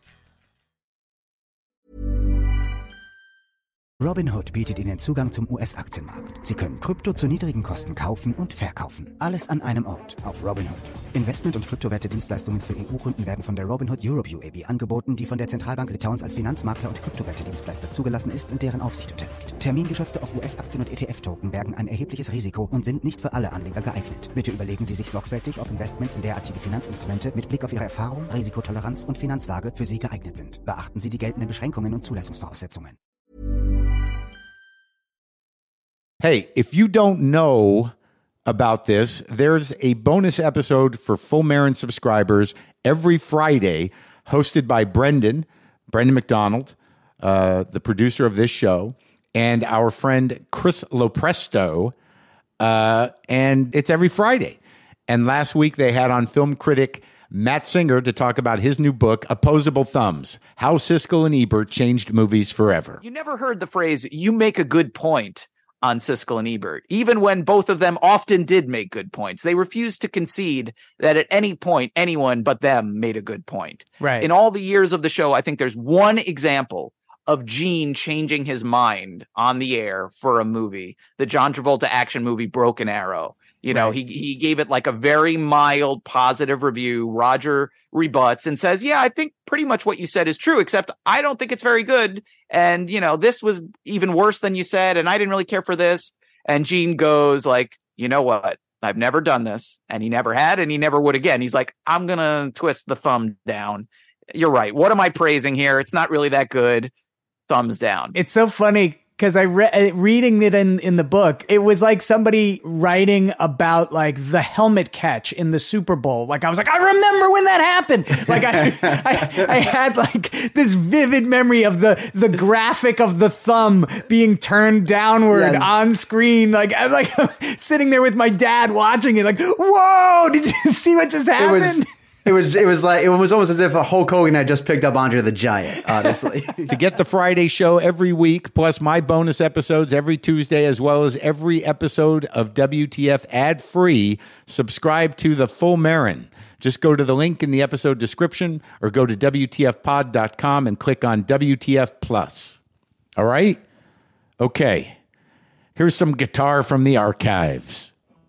Robinhood bietet Ihnen Zugang zum US-Aktienmarkt. Sie können Krypto zu niedrigen Kosten kaufen und verkaufen. Alles an einem Ort auf Robinhood. Investment- und Kryptowerte-Dienstleistungen für EU-Kunden werden von der Robinhood Europe UAB angeboten, die von der Zentralbank Litauens als Finanzmakler und Kryptowerte-Dienstleister zugelassen ist und deren Aufsicht unterliegt. Termingeschäfte auf US-Aktien und ETF-Token bergen ein erhebliches Risiko und sind nicht für alle Anleger geeignet. Bitte überlegen Sie sich sorgfältig, ob Investments in derartige Finanzinstrumente mit Blick auf Ihre Erfahrung, Risikotoleranz und Finanzlage für Sie geeignet sind. Beachten Sie die geltenden Beschränkungen und Zulassungsvoraussetzungen. Hey, if you don't know about this, there's a bonus episode for Full Marin subscribers every Friday, hosted by Brendan McDonald, the producer of this show, and our friend Chris Lopresto, and it's every Friday. And last week they had on film critic Matt Singer to talk about his new book, Opposable Thumbs, How Siskel and Ebert Changed Movies Forever. You never heard the phrase, you make a good point on Siskel and Ebert, even when both of them often did make good points. They refused to concede that at any point, anyone but them made a good point. Right. In all the years of the show, I think there's one example of Gene changing his mind on the air for a movie, the John Travolta action movie, Broken Arrow. You know, right. he gave it like a very mild, positive review. Roger rebuts and says, yeah, I think pretty much what you said is true, except I don't think it's very good. And, you know, this was even worse than you said. And I didn't really care for this. And Gene goes like, you know what? I've never done this. And he never had, and he never would again. He's like, I'm going to twist the thumb down. You're right. What am I praising here? It's not really that good. Thumbs down. It's so funny. Because reading it in the book, it was like somebody writing about like the helmet catch in the Super Bowl. Like I was like, I remember when that happened. Like I had like this vivid memory of the graphic of the thumb being turned downward on screen. Like I'm like sitting there with my dad watching it. Like, whoa! Did you see what just happened? It was almost as if Hulk Hogan had just picked up Andre the Giant, honestly. To get the Friday show every week, plus my bonus episodes every Tuesday, as well as every episode of WTF ad-free, subscribe to The Full Marin. Just go to the link in the episode description or go to WTFpod.com and click on WTF Plus. All right? Okay. Here's some guitar from the archives.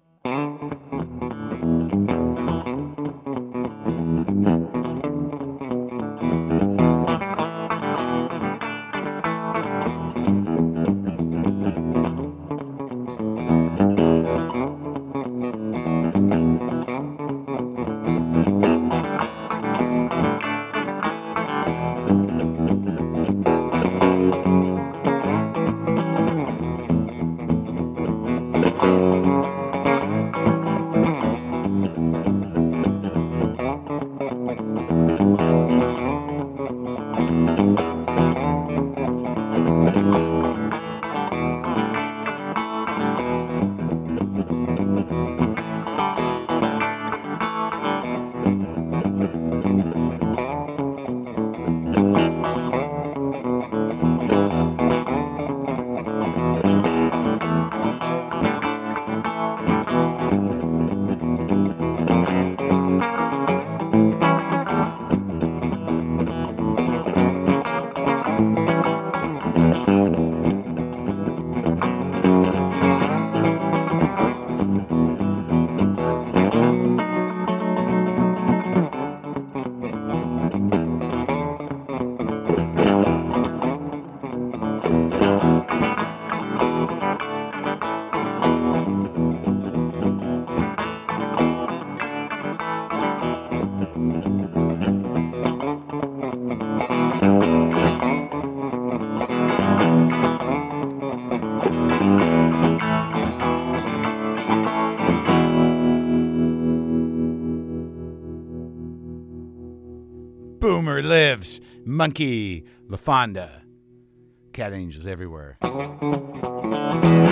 Boomer lives. Monkey, LaFonda. Cat angels everywhere.